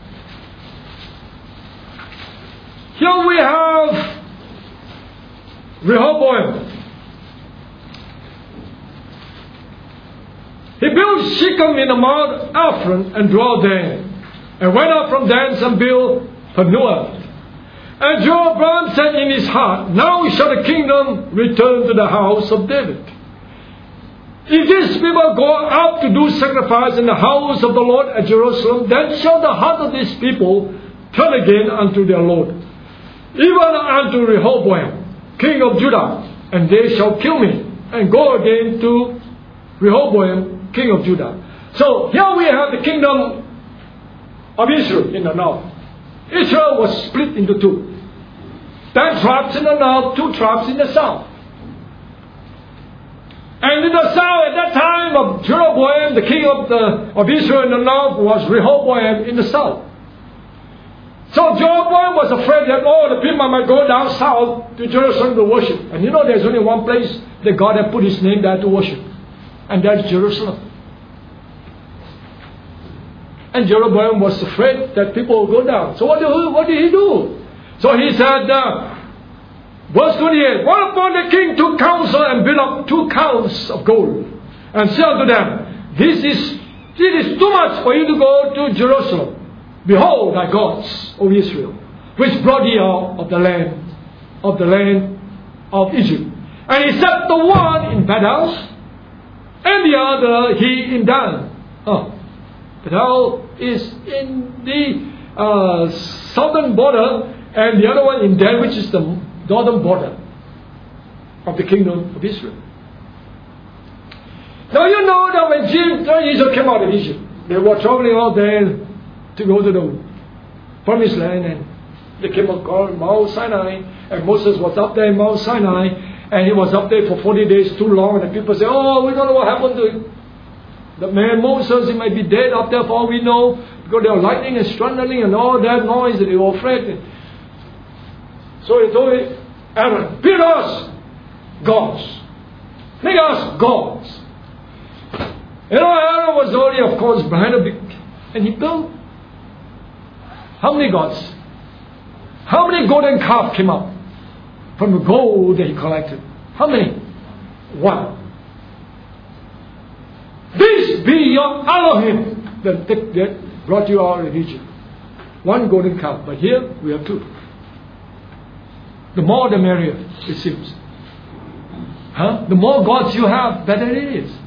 Here we have Rehoboam. He built Shechem in the Mount Ephraim and dwelt there, and went up from thence and built Penuel. And Jeroboam said in his heart, now shall the kingdom return to the house of David. If these people go out to do sacrifice in the house of the Lord at Jerusalem, then shall the heart of these people turn again unto their Lord, even unto Rehoboam, king of Judah, and they shall kill me, and go again to Rehoboam, king of Judah. So here we have the kingdom of Israel in the north. Israel was split into two. Ten tribes in the north, two tribes in the south. And in the south, at that time of Jeroboam, the king of, the, of Israel in the north, was Rehoboam in the south. So Jeroboam was afraid that, oh, the people might go down south to Jerusalem to worship. And you know there's only one place that God had put his name there to worship. And that's Jerusalem. And Jeroboam was afraid that people would go down. So what did, what did he do? So he said, uh, verse twenty-eight, whereupon the king took counsel and built up two counts of gold, and said unto them, This is, it is too much for you to go to Jerusalem. Behold thy gods, O Israel, which brought ye out of the land, of the land of Egypt. And he set the one in Bethel, and the other he in Dan. Oh, Bethel is in the uh, southern border, and the other one in Dan, which is the northern border of the kingdom of Israel. Now you know that when Israel came out of Egypt, they were traveling out there to go to the promised land, and they came across Mount Sinai, and Moses was up there in Mount Sinai, and he was up there for forty days too long, and the people say, oh, we don't know what happened to the man Moses, he might be dead up there for all we know. because there was lightning and thundering and all that noise, and they were afraid. So he told Aaron, build us gods. Make us gods. You know, Aaron was already, of course, behind a big, and he built. How many gods? How many golden calf came up from the gold that he collected? How many? One. This be your Elohim that, that, that brought you out of Egypt. One golden calf. But here we have two. The more the merrier, it seems. Huh? The more gods you have, better it is.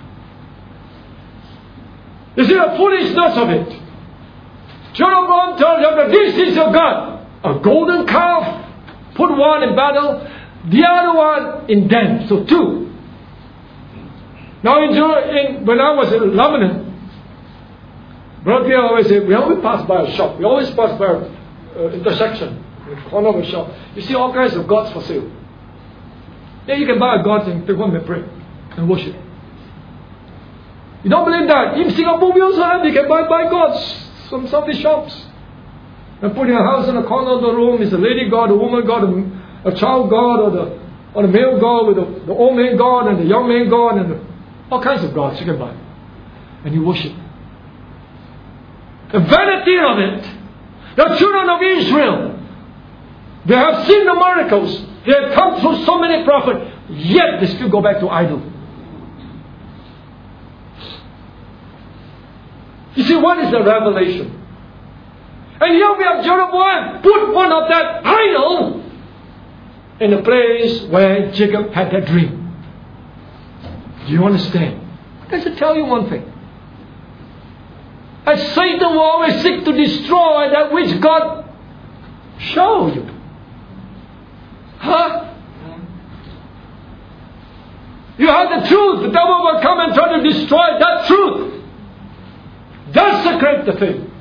You see the foolishness of it. Jeroboam tells them that this is your God. A golden calf. Put one in battle, the other one in den. So two. Now in, in, when I was in Lebanon, Brother Pierre always said, we always pass by a shop. We always pass by an uh, intersection, in the corner of a shop. You see all kinds of gods for sale. Then you can buy a god and take one and pray and worship. You don't believe that? In Singapore we also have, you can buy, buy gods from some of these shops. And put in a house in the corner of the room is a lady god, a woman god, a, a child god, or the, or the male god with the, the old man god and the young man god and the, all kinds of gods you can buy. And you worship. The vanity of it. The children of Israel, they have seen the miracles. They have come through so many prophets, yet they still go back to idol. You see, what is the revelation? And here we have Jeroboam put one of that idol in the place where Jacob had that dream. Do you understand? I should tell you one thing. As Satan will always seek to destroy that which God showed you. Huh? You have the truth. The devil will come and try to destroy that truth. Desecrate the thing.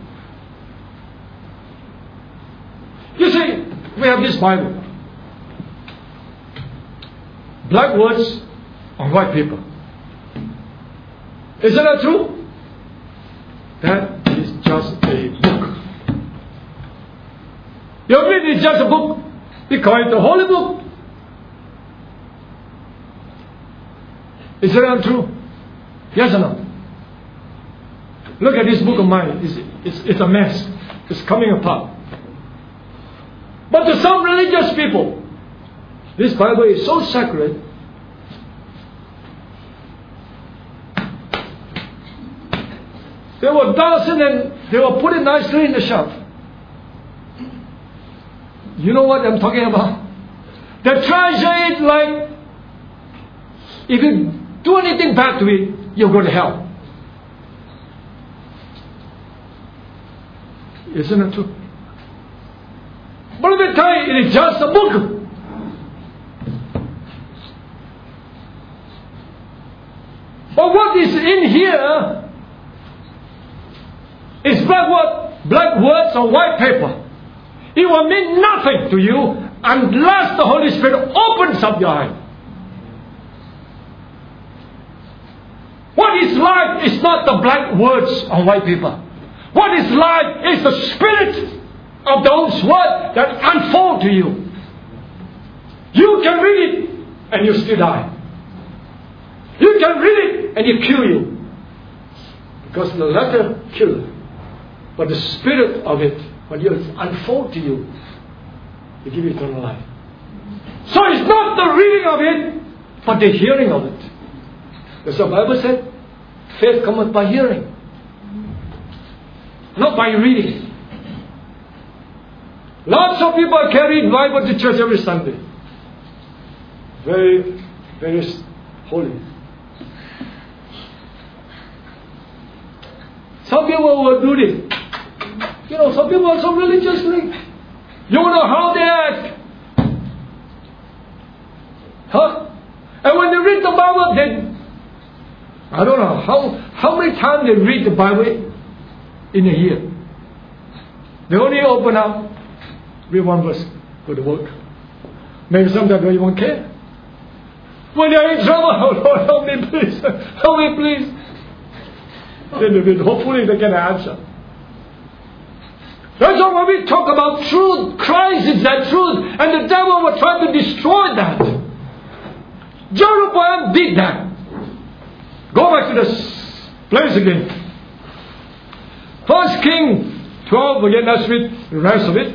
You see, we have this Bible. Black words on white paper. Isn't that true? That is just a book. You read it's just a book. We call it the Holy Book. Is that true? Yes or no? Look at this book of mine. It's, it's, it's a mess. It's coming apart. But to some religious people, this Bible is so sacred. They will dust it and they will put it nicely in the shelf. You know what I'm talking about? They treasure it like, if you do anything bad to it, you'll go to hell. Isn't it true? But let me tell you, it is just a book. But what is in here is black, word, black words on white paper. It will mean nothing to you unless the Holy Spirit opens up your eye. What is life is not the black words on white paper. What is life is the Spirit of those words that unfold to you. You can read it and you still die. You can read it and it kill you. Because the letter kills. But the spirit of it, when you unfold to you, it gives you eternal life. So it's not the reading of it, but the hearing of it. That's what the Bible said. Faith cometh by hearing. Not by reading. Lots of people carry the Bible to church every Sunday. Very, very holy. Some people will do this. You know, some people are so religiously. You know how they act. Huh? And when they read the Bible, they, I don't know, how, how many times they read the Bible in a year. They only open up, read one verse, go to work. Maybe sometimes they won't care. When they're in trouble, oh Lord, help me please, help me please. Then they read, hopefully they get an answer. That's why when we talk about truth, Christ is that truth, and the devil will try to destroy that. Jeroboam did that. Go back to this place again. First King twelve, again, let's read the rest of it.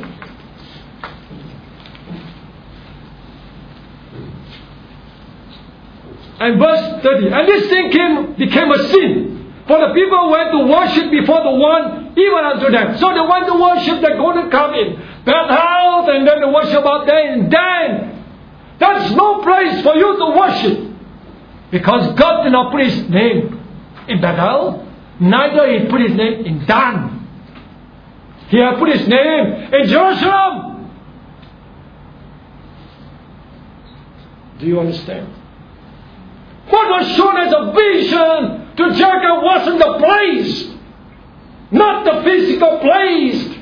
And verse thirty. And this thing came, became a sin. For the people went to worship before the one, even unto them. So they went to worship the golden calf in Bethel, and then they worship out there in Dan. That's no place for you to worship. Because God did not put His name in Bethel, neither He put His name in Dan. He had put His name in Jerusalem. Do you understand? What was shown as a vision to Jacob wasn't the place, not the physical place.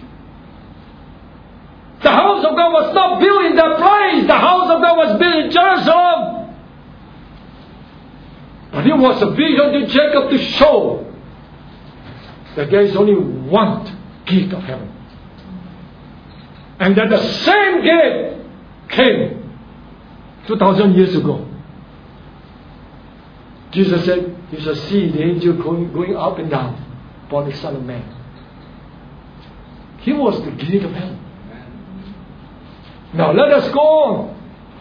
The house of God was not built in that place. The house of God was built in Jerusalem. But it was a vision to Jacob to show that there is only one gate of heaven. And that the same gate came two thousand years ago. Jesus said, you shall see the angel going, going up and down upon the Son of Man. He was the gate of heaven. Now let us go on.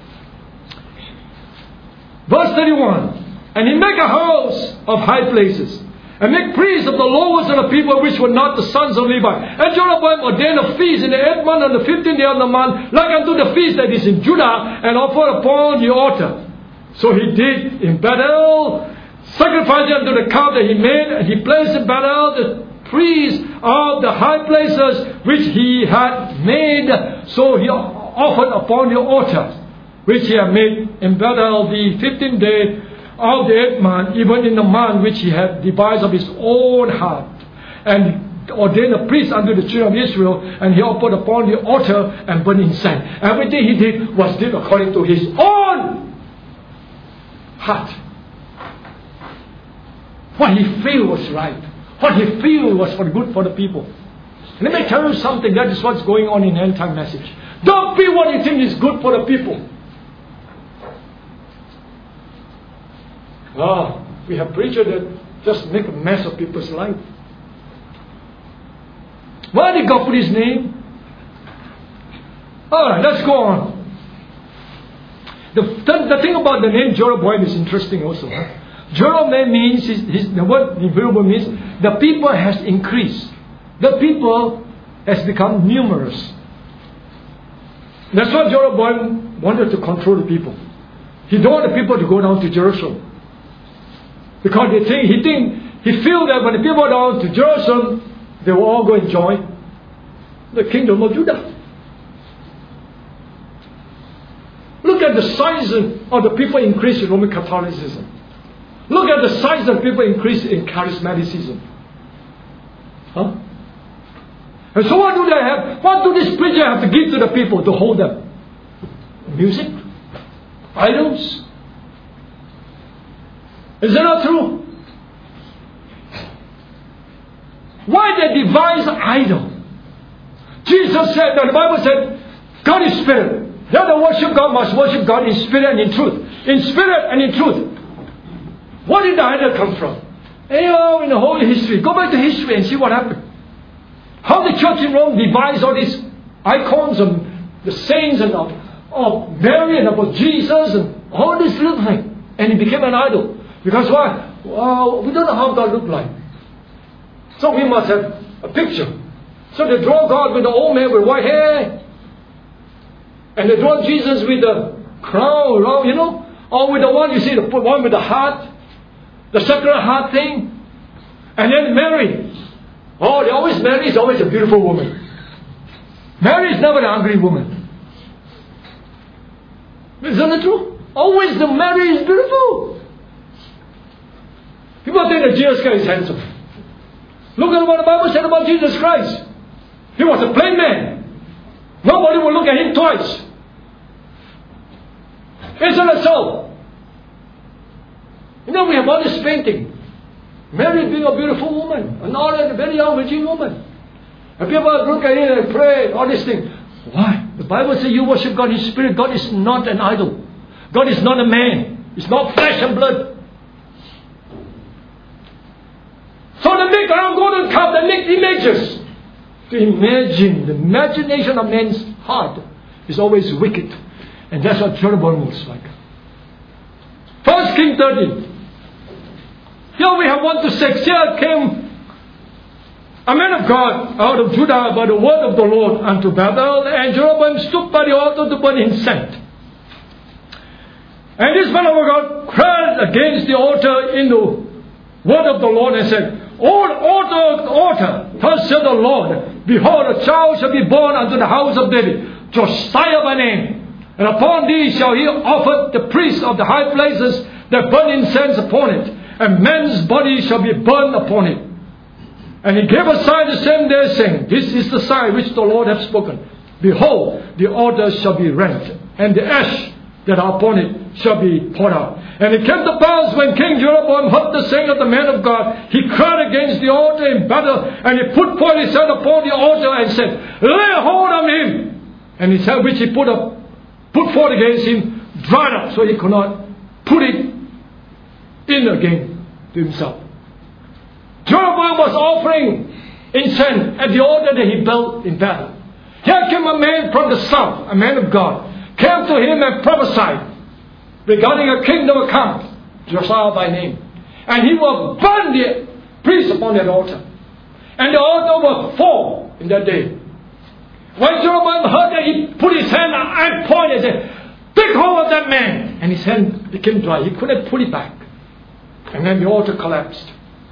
Verse thirty-one. And he make a house of high places, and make priests of the lowest of the people which were not the sons of Levi. And Jeroboam ordained a feast in the eighth month and the fifteenth day of the month, like unto the feast that is in Judah, and offered upon the altar. So he did in Bethel, sacrificing unto the calf that he made, and he placed in Bethel the priests of the high places which he had made. So he offered upon the altar which he had made in Bethel the fifteenth day of the eighth month, even in the month which he had devised of his own heart, and ordained a priest unto the children of Israel, and he offered upon the altar and burnt incense. Everything he did was did according to his own heart. What he feel was right. What he feel was for good for the people. And let me tell you something. That is what's going on in end time message. Don't be what you think is good for the people. Ah, we have preachers that just make a mess of people's life. Why did God put His name? Alright, let's go on. The, the, the thing about the name Jeroboam is interesting also. Huh? Jeroboam means, his, his, the word in Hebrew means, the people has increased. The people has become numerous. That's why Jeroboam wanted to control the people. He don't want the people to go down to Jerusalem. Because they think, he think, he feel that when the people go down to Jerusalem, they will all go and join the kingdom of Judah. Look at the size of the people increase in Roman Catholicism. Look at the size of people increase in charismaticism. Huh? And so what do they have? What do these preachers have to give to the people to hold them? Music? Idols? Is that not true? Why they devise idol? Jesus said, the Bible said, God is spirit. They that worship God must worship God in spirit and in truth. In spirit and in truth. Where did the idol come from? You know, in the whole history. Go back to history and see what happened. How the church in Rome devised all these icons and the saints and of, of Mary and about Jesus and all this little thing. And it became an idol. Because why? Well, we don't know how God looked like. So we must have a picture. So they draw God with the old man with white hair. And they draw Jesus with the crown around, you know. Or with the one, you see, the one with the heart. The sacred heart thing. And then Mary. Oh, they always, Mary is always a beautiful woman. Mary is never an ugly woman. Isn't it true? Always the Mary is beautiful. People think that Jesus Christ is handsome. Look at what the Bible said about Jesus Christ. He was a plain man. Nobody will look at him twice. Isn't it so? You know, we have all this painting. Mary being a beautiful woman. An old and very young virgin woman. And people look at it and pray, all these things. Why? The Bible says you worship God in spirit. God is not an idol. God is not a man. It's not flesh and blood. So they make around golden calf, they make images. To imagine, the imagination of man's heart is always wicked. And that's what Jeroboam was like. First Kings thirteen. Here we have one to six. Here came a man of God out of Judah by the word of the Lord unto Bethel, and Jeroboam stood by the altar to burn incense. And this man of God cried against the altar in the word of the Lord and said, O altar, altar, thus said the Lord, behold, a child shall be born unto the house of David, Josiah by name. And upon thee shall he offer the priests of the high places that burn incense upon it, and men's body shall be burned upon it. And he gave a sign the same day, saying, this is the sign which the Lord hath spoken. Behold, the altar shall be rent, and the ash that are upon it shall be poured out. And it came to pass, when King Jeroboam heard the saying of the man of God, he cried against the altar in battle, and he put forth his hand upon the altar and said, lay hold on him. And his hand which he put up, put forth against him, dried up, so he could not put it in again to himself. Jeroboam was offering incense at the altar that he built in battle. Here came a man from the south, a man of God, came to him and prophesied regarding a kingdom will come, Josiah by name. And he will burn the priests upon that altar. And the altar will fall in that day. When Jeroboam heard that, he put his hand and pointed and said, take hold of that man. And his hand became dry. He couldn't pull it back. And then the altar collapsed.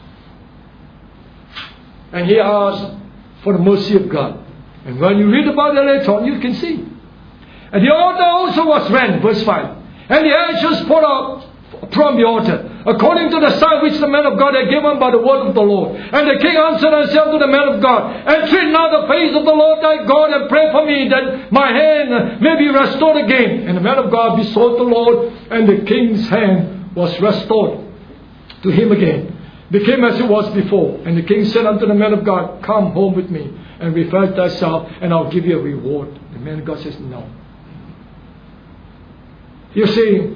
And he asked for the mercy of God. And when you read about it later on, you can see. And the altar also was rent, verse five. And the ashes poured out from the altar, according to the sign which the man of God had given by the word of the Lord. And the king answered and said to the man of God, entreat now the face of the Lord thy God, and pray for me, that my hand may be restored again. And the man of God besought the Lord, and the king's hand was restored to him again, became as it was before. And the king said unto the man of God, come home with me, and refresh thyself, and I'll give you a reward. The man of God says, no. You see,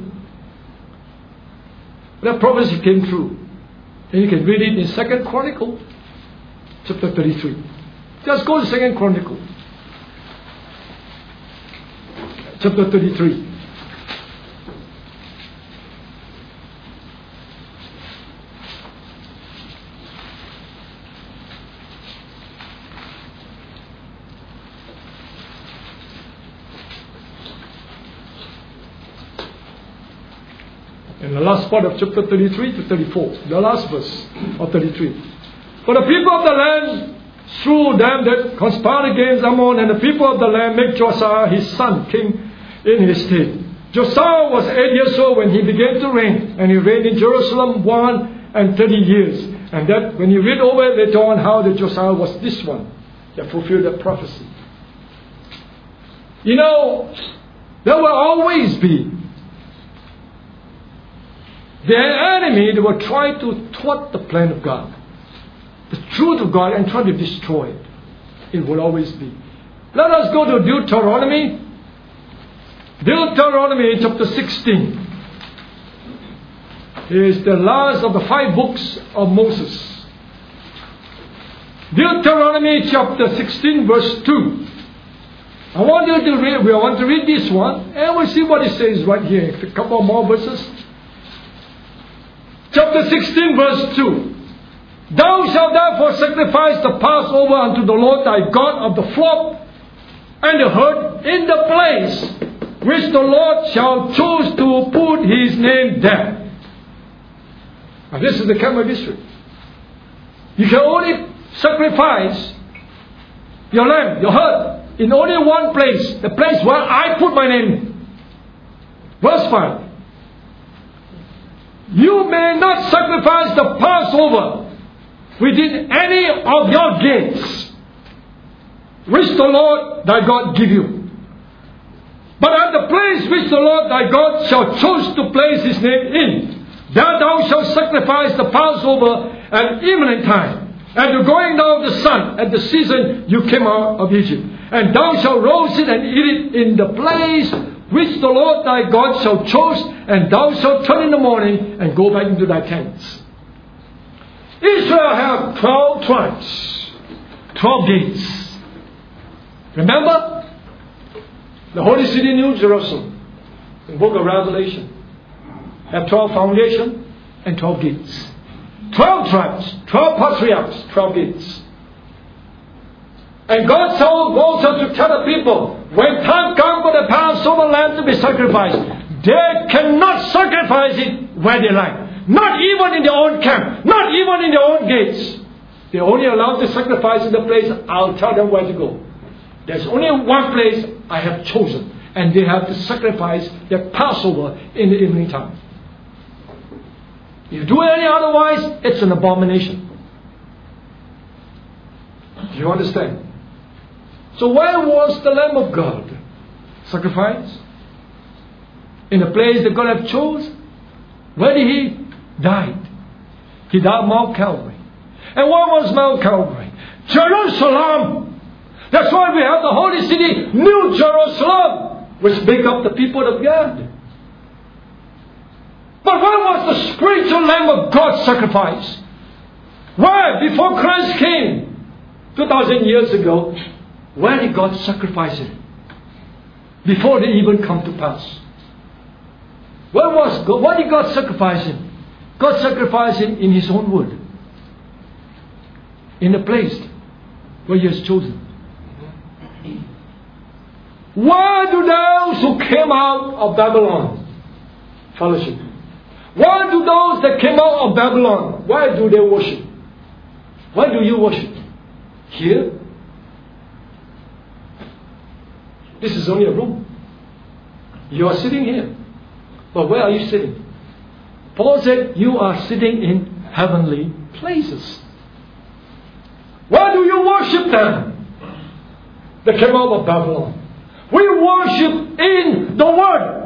that prophecy came true. And you can read it in Second Chronicles, chapter thirty-three. Just go to Second Chronicles, chapter thirty-three. In the last part of chapter thirty-three to thirty-four, the last verse of thirty-three. For the people of the land slew them that conspired against Ammon, and the people of the land made Josiah his son king in his stead. Josiah was eight years old when he began to reign, and he reigned in Jerusalem one and thirty years. And that, when you read over it later on, how that Josiah was this one that fulfilled that prophecy. You know, there will always be the enemy that will try to thwart the plan of God, the truth of God, and try to destroy it. It will always be. Let us go to Deuteronomy. Deuteronomy chapter sixteen. It is the last of the five books of Moses. Deuteronomy chapter sixteen verse two. I want you to read, we want to read this one, and we'll see what it says right here. A couple more verses. Chapter sixteen verse two. Thou shalt therefore sacrifice the Passover unto the Lord thy God of the flock and the herd in the place which the Lord shall choose to put his name there. Now this is the camp of Israel. You can only sacrifice your lamb, your herd, in only one place, the place where I put my name. Verse five. You may not sacrifice the Passover within any of your gates, which the Lord thy God give you. But at the place which the Lord thy God shall choose to place his name in, there thou shalt sacrifice the Passover at evening time. and the going down of the sun at the season you came out of Egypt. And thou shalt roast it and eat it in the place which the Lord thy God shall choose, and thou shalt turn in the morning and go back into thy tents. Israel have twelve tribes, twelve gates. Remember? The holy city, New Jerusalem, in the book of Revelation, have twelve foundations and twelve gates. Twelve tribes, twelve patriarchs, twelve gates. And God told Moses to tell the people, when time comes for the Passover lamb to be sacrificed, they cannot sacrifice it where they like. Not even in their own camp. Not even in their own gates. They're only allowed to sacrifice in the place I'll tell them where to go. There's only one place I have chosen. And they have to sacrifice their Passover in the evening time. If you do any otherwise, it's an abomination. Do you understand? So where was the Lamb of God sacrificed? In the place that God had chosen. Where did He die? He died at Mount Calvary. And what was Mount Calvary? Jerusalem! That's why we have the holy city, New Jerusalem, which make up the people of God. But where was the spiritual Lamb of God sacrificed? Where? Before Christ came, two thousand years ago, where did God sacrifice it? Before they even come to pass. Where was God? Why did God sacrifice Him? God sacrificed Him in His own wood. In the place where He has chosen. Why do those who came out of Babylon fellowship? Why do those that came out of Babylon, why do they worship? Why do you worship? Here? This is only a room. You are sitting here. But where are you sitting? Paul said you are sitting in heavenly places. Why do you worship them? They came out of Babylon. We worship in the Word.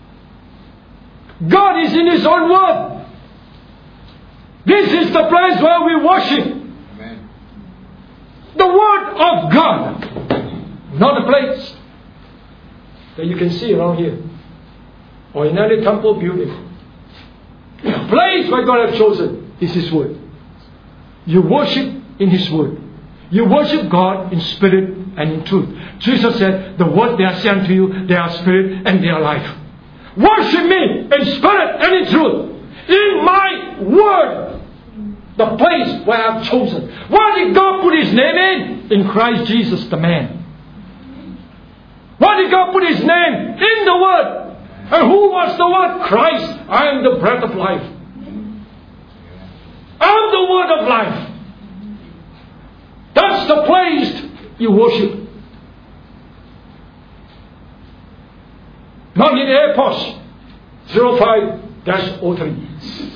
God is in His own Word. This is the place where we worship. Amen. The Word of God. Not a place that you can see around here. Or in any temple building. The place where God has chosen is His Word. You worship in His Word. You worship God in spirit and in truth. Jesus said, the word they are saying to you, they are spirit and they are life. Worship me in spirit and in truth. In my Word. The place where I have chosen. Why did God put His name in? In Christ Jesus the man. Why did God put His name in the Word? And who was the Word? Christ. I am the breath of life. I am the Word of life. That's the place you worship. Not in the airports. zero five dash oh three.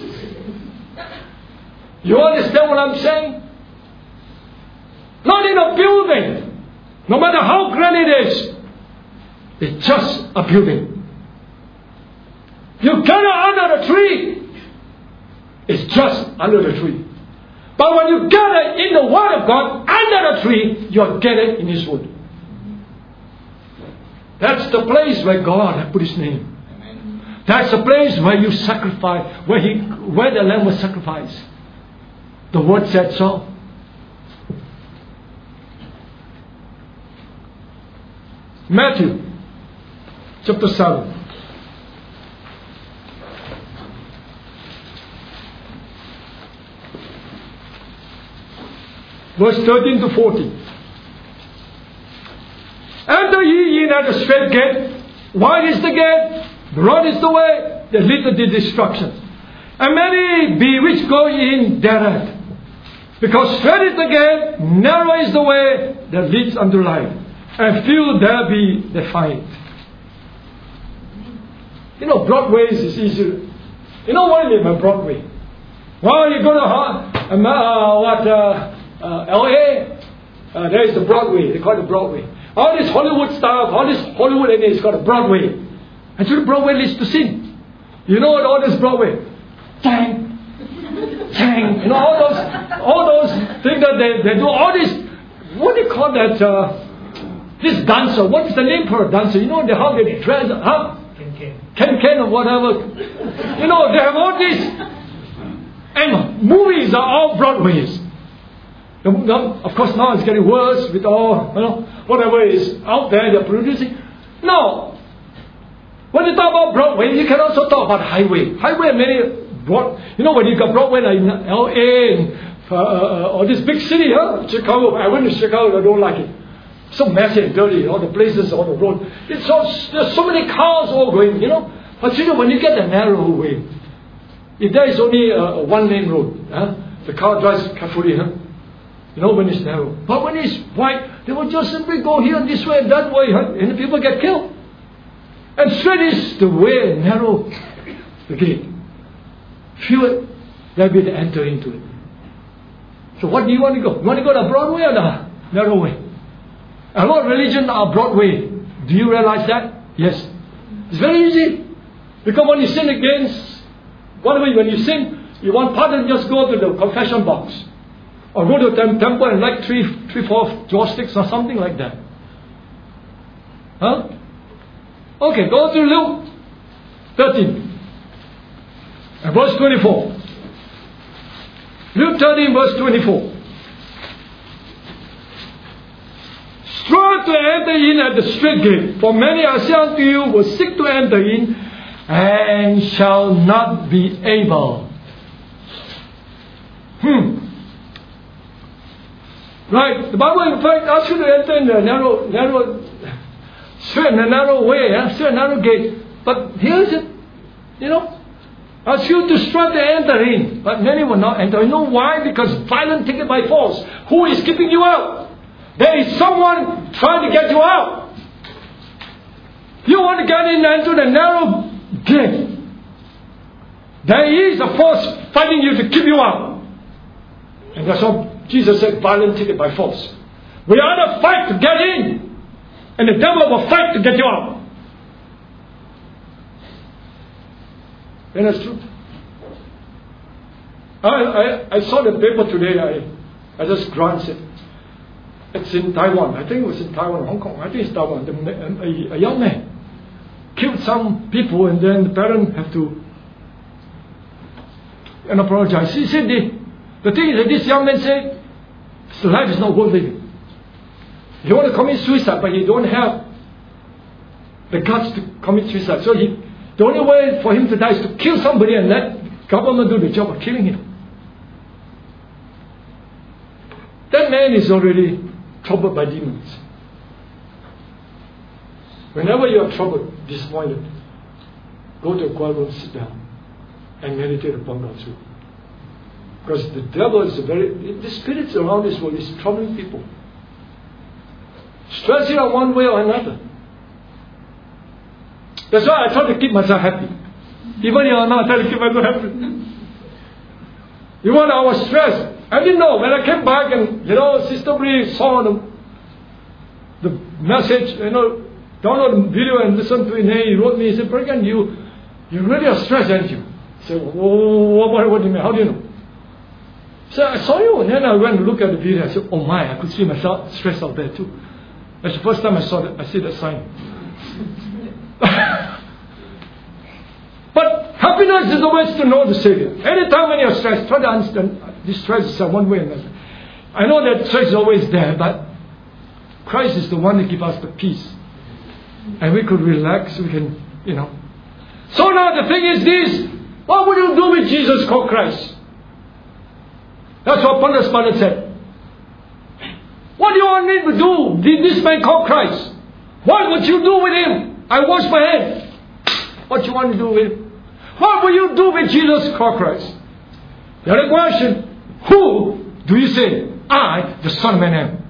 You understand what I'm saying? Not in a building. No matter how grand it is. It's just a building. You gather under the tree. It's just under the tree. But when you gather in the Word of God under the tree, you are gathered in His Word. That's the place where God has put His name. Amen. That's the place where you sacrifice, where He, where the Lamb was sacrificed. The Word said so. Matthew chapter seven. Verse thirteen to fourteen. Enter ye in at the straight gate. Wide is the gate, broad is the way that leadeth to destruction. And many be which go in thereat. Because straight is the gate, narrow is the way that leads unto life. And few there be that find it. You know, Broadway is easier. You know what I mean by Broadway? Well, you go to uh, uh, what, uh, uh, L A, uh, there is the Broadway. They call it the Broadway. All this Hollywood stuff, all this Hollywood, and it's called a Broadway. And to the Broadway leads to sin. You know what all this Broadway? Dang. Chang, you know, all those, all those things that they, they do, all this, what do you call that, uh, this dancer, what is the name for a dancer? You know the, how they dress, huh? Ken Ken or whatever. You know, they have all this. And movies are all Broadways. Of course, now it's getting worse with all, you know, whatever is out there they're producing. No. When you talk about Broadway, you can also talk about highway. Highway, many, broad, you know, when you got Broadway like in L A and uh, uh, or this big city, huh? Chicago. I went to Chicago, I don't like it. So messy and dirty, all the places on the road. It's so, there's so many cars all going, you know. But you know, when you get the narrow way, if there is only a, a one-lane road, huh? The car drives carefully, huh? You know, when it's narrow. But when it's wide, they will just simply go here this way and that way, huh? And the people get killed. And straight is the way, narrow the gate. Few, there will be the enter into it. So what do you want to go? You want to go the Broadway or the narrow way? A lot of religions are Broadway. Do you realize that? Yes. It's very easy. Because when you sin against, whatever, when you sin, you want pardon, just go to the confession box. Or go to the temple and like three, three, four joysticks or something like that. Huh? Okay, go to Luke thirteen. And verse twenty-four. Luke thirteen, verse twenty-four. Strive to enter in at the straight gate, for many, I say unto you, will seek to enter in, and shall not be able. Hmm. Right. The Bible, in fact, asks you to enter in the narrow, narrow, straight and narrow way, yeah? Straight and narrow gate. But here's it, you know, asks you to strive to enter in, but many will not enter. You know why? Because violence taken by force. Who is keeping you out? There is someone trying to get you out. You want to get in and enter the narrow gate. There is a force fighting you to keep you out. And that's what Jesus said, violent taken by force. We either fight to get in, and the devil will fight to get you out. And that's true. I, I, I saw the paper today. I, I just glanced it. It's in Taiwan. I think it was in Taiwan, Hong Kong. I think it's Taiwan. The, a, a young man killed some people, and then the parents have to and apologize. He said the, the thing is that this young man said, life is not worth living. He want to commit suicide, but he don't have the guts to commit suicide. So he, the only way for him to die is to kill somebody and let government do the job of killing him. That man is already troubled by demons. Whenever you are troubled, disappointed, go to a quiet room, sit down, and meditate upon God's word. Because the devil is a very, the spirits around this world is troubling people. Stressing on one way or another. That's why I try to keep myself happy. Even if I'm not, I try to keep myself happy. You want our stress? I didn't know. When I came back and, you know, Sister Bree saw the, the message, you know, download the video and listen to it. And he wrote me, he said, Brigham, you, you really are stressed, aren't you? I said, oh, what, what do you mean? How do you know? So I saw you, and then I went to look at the video. I said, oh my, I could see myself stressed out there too. That's the first time I saw that. I see that sign. But happiness is always to know the Savior. Anytime when you're stressed, try to understand this stress is one way or another. I know that stress is always there, but Christ is the one that gives us the peace. And we could relax, we can, you know. So now the thing is this, what would you do with Jesus called Christ? That's what Pontius Pilate said. What do you want me to do? Did this man called Christ? What would you do with him? I wash my hands. What do you want to do with him? What will you do with Jesus called Christ? The other question, who do you say I, the Son of Man, am?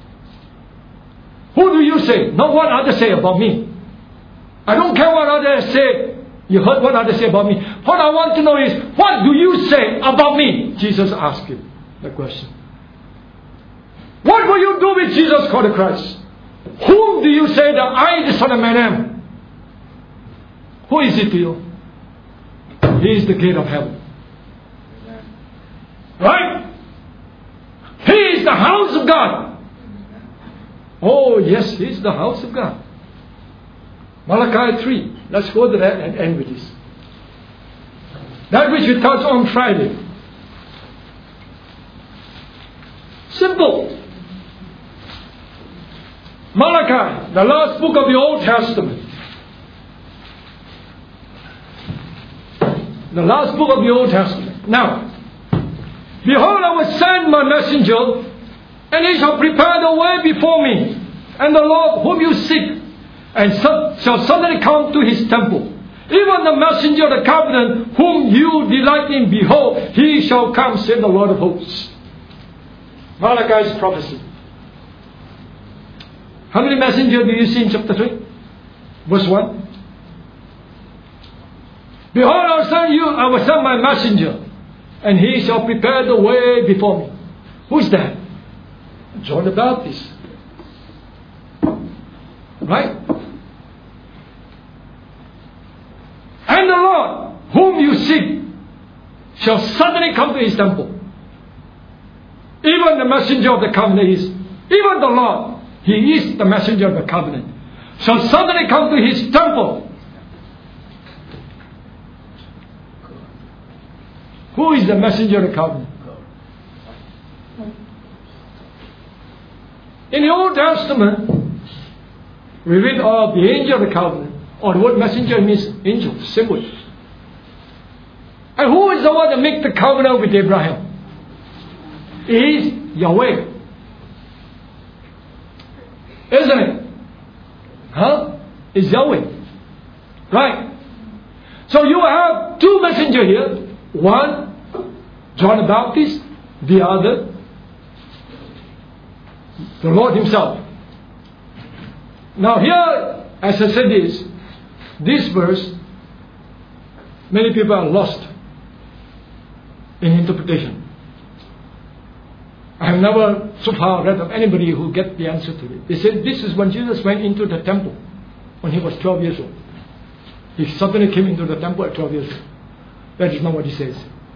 Who do you say? Not what others say about me. I don't care what others say. You heard what others say about me. What I want to know is, what do you say about me? Jesus asked him the question. What will you do with Jesus called Christ? Whom do you say that I, the Son of Man, am? Who is it to you? He is the gate of heaven. Right? He is the house of God. Oh yes, He is the house of God. Malachi three. Let's go to that and end with this. That which we touched on Friday. Simple. Malachi, the last book of the Old Testament. The last book of the Old Testament. Now, behold, I will send my messenger, and he shall prepare the way before me. And the Lord whom you seek, and shall suddenly come to His temple. Even the messenger of the covenant, whom you delight in, behold, he shall come, said the Lord of hosts. Malachi's prophecy. How many messengers do you see in chapter three? Verse one. Behold, I will send you, I will send my messenger, and he shall prepare the way before me. Who is that? John the Baptist. Right? And the Lord, whom you seek, shall suddenly come to His temple. Even the messenger of the covenant is, even the Lord, He is the messenger of the covenant, shall suddenly come to His temple. Who is the messenger of the covenant? In the Old Testament, we read of the angel of the covenant, or the word messenger means angel, symbol. And who is the one that makes the covenant with Abraham? It is Yahweh. Isn't it? Huh? It's Yahweh. Right. So you have two messengers here. One, John the Baptist. The other, the Lord Himself. Now here, as I said this, this verse, many people are lost in interpretation. I have never so far read of anybody who get the answer to it. They said this is when Jesus went into the temple when He was twelve years old. He suddenly came into the temple at twelve years old. That is not what He says.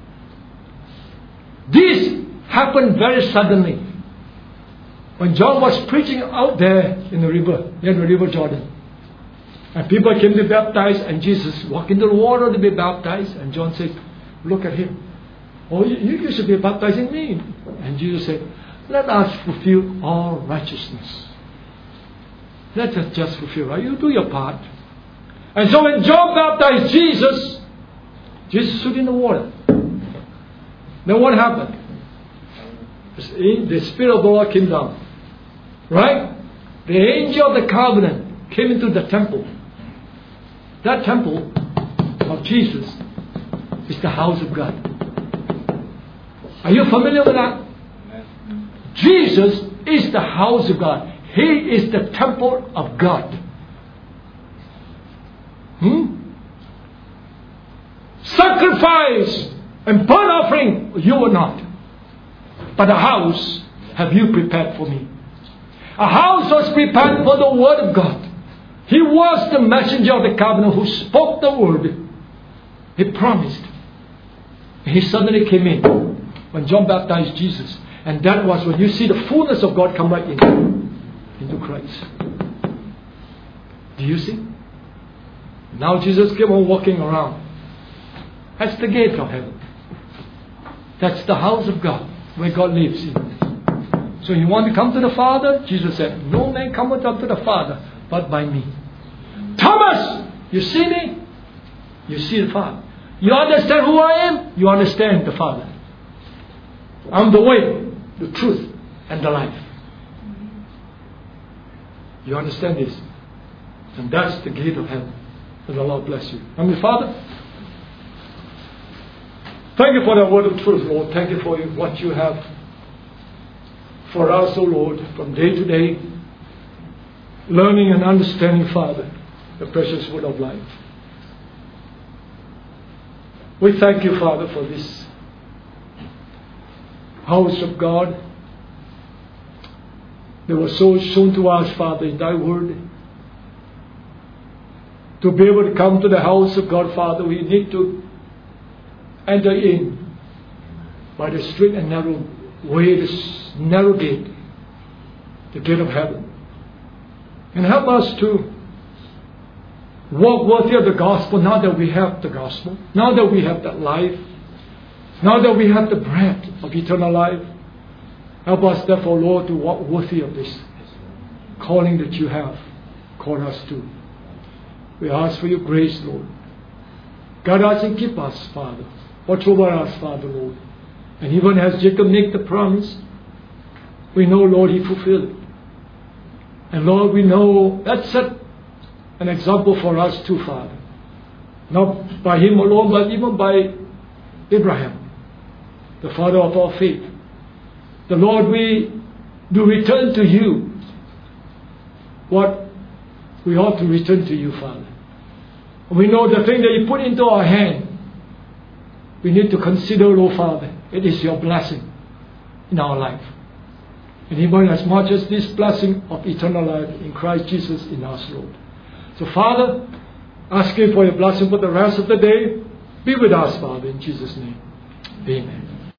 This happened very suddenly. When John was preaching out there in the river, near the river Jordan. And people came to be baptized, and Jesus walked into the water to be baptized. And John said, look at him. Oh, you, you should be baptizing me. And Jesus said, let us fulfill all righteousness. Let us just fulfill, right? You do your part. And so when John baptized Jesus, Jesus stood in the water. Then what happened? The Spirit of the Lord came down. Right? The angel of the covenant came into the temple. That temple of Jesus is the house of God. Are you familiar with that? Amen. Jesus is the house of God. He is the temple of God. Hmm? Sacrifice and burnt offering you were not. But a house have you prepared for me. A house was prepared for the Word of God. He was the messenger of the covenant who spoke the Word. He promised. He suddenly came in when John baptized Jesus. And that was when you see the fullness of God come right in into Christ. Do you see? Now Jesus came on walking around. That's the gate of heaven. That's the house of God where God lives in. So you want to come to the Father? Jesus said, no man cometh up to the Father but by me. Thomas, you see me? You see the Father. You understand who I am? You understand the Father. I'm the way, the truth, and the life. You understand this? And that's the gate of heaven. And the Lord bless you. Heavenly Father, thank you for that word of truth, Lord. Thank you for what you have for us, O Lord, from day to day, learning and understanding, Father, the precious word of life. We thank you, Father, for this house of God that was so shown to us, Father, in thy word. To be able to come to the house of God, Father, we need to enter in by the straight and narrow way, the narrow gate, the gate of heaven. And help us to walk worthy of the gospel now that we have the gospel, now that we have that life, now that we have the bread of eternal life. Help us, therefore, Lord, to walk worthy of this calling that you have called us to. We ask for your grace, Lord. Guide us and keep us, Father. Watch over us, Father, Lord. And even as Jacob made the promise, we know, Lord, he fulfilled it. And Lord, we know that set an example for us too, Father. Not by him alone, but even by Abraham, the father of our faith. The Lord, we do return to you what we ought to return to you, Father. We know the thing that you put into our hand, we need to consider, Lord Father, it is your blessing in our life. And even as much as this blessing of eternal life in Christ Jesus in us, Lord. So Father, ask you for your blessing for the rest of the day. Be with us, Father, in Jesus' name. Amen.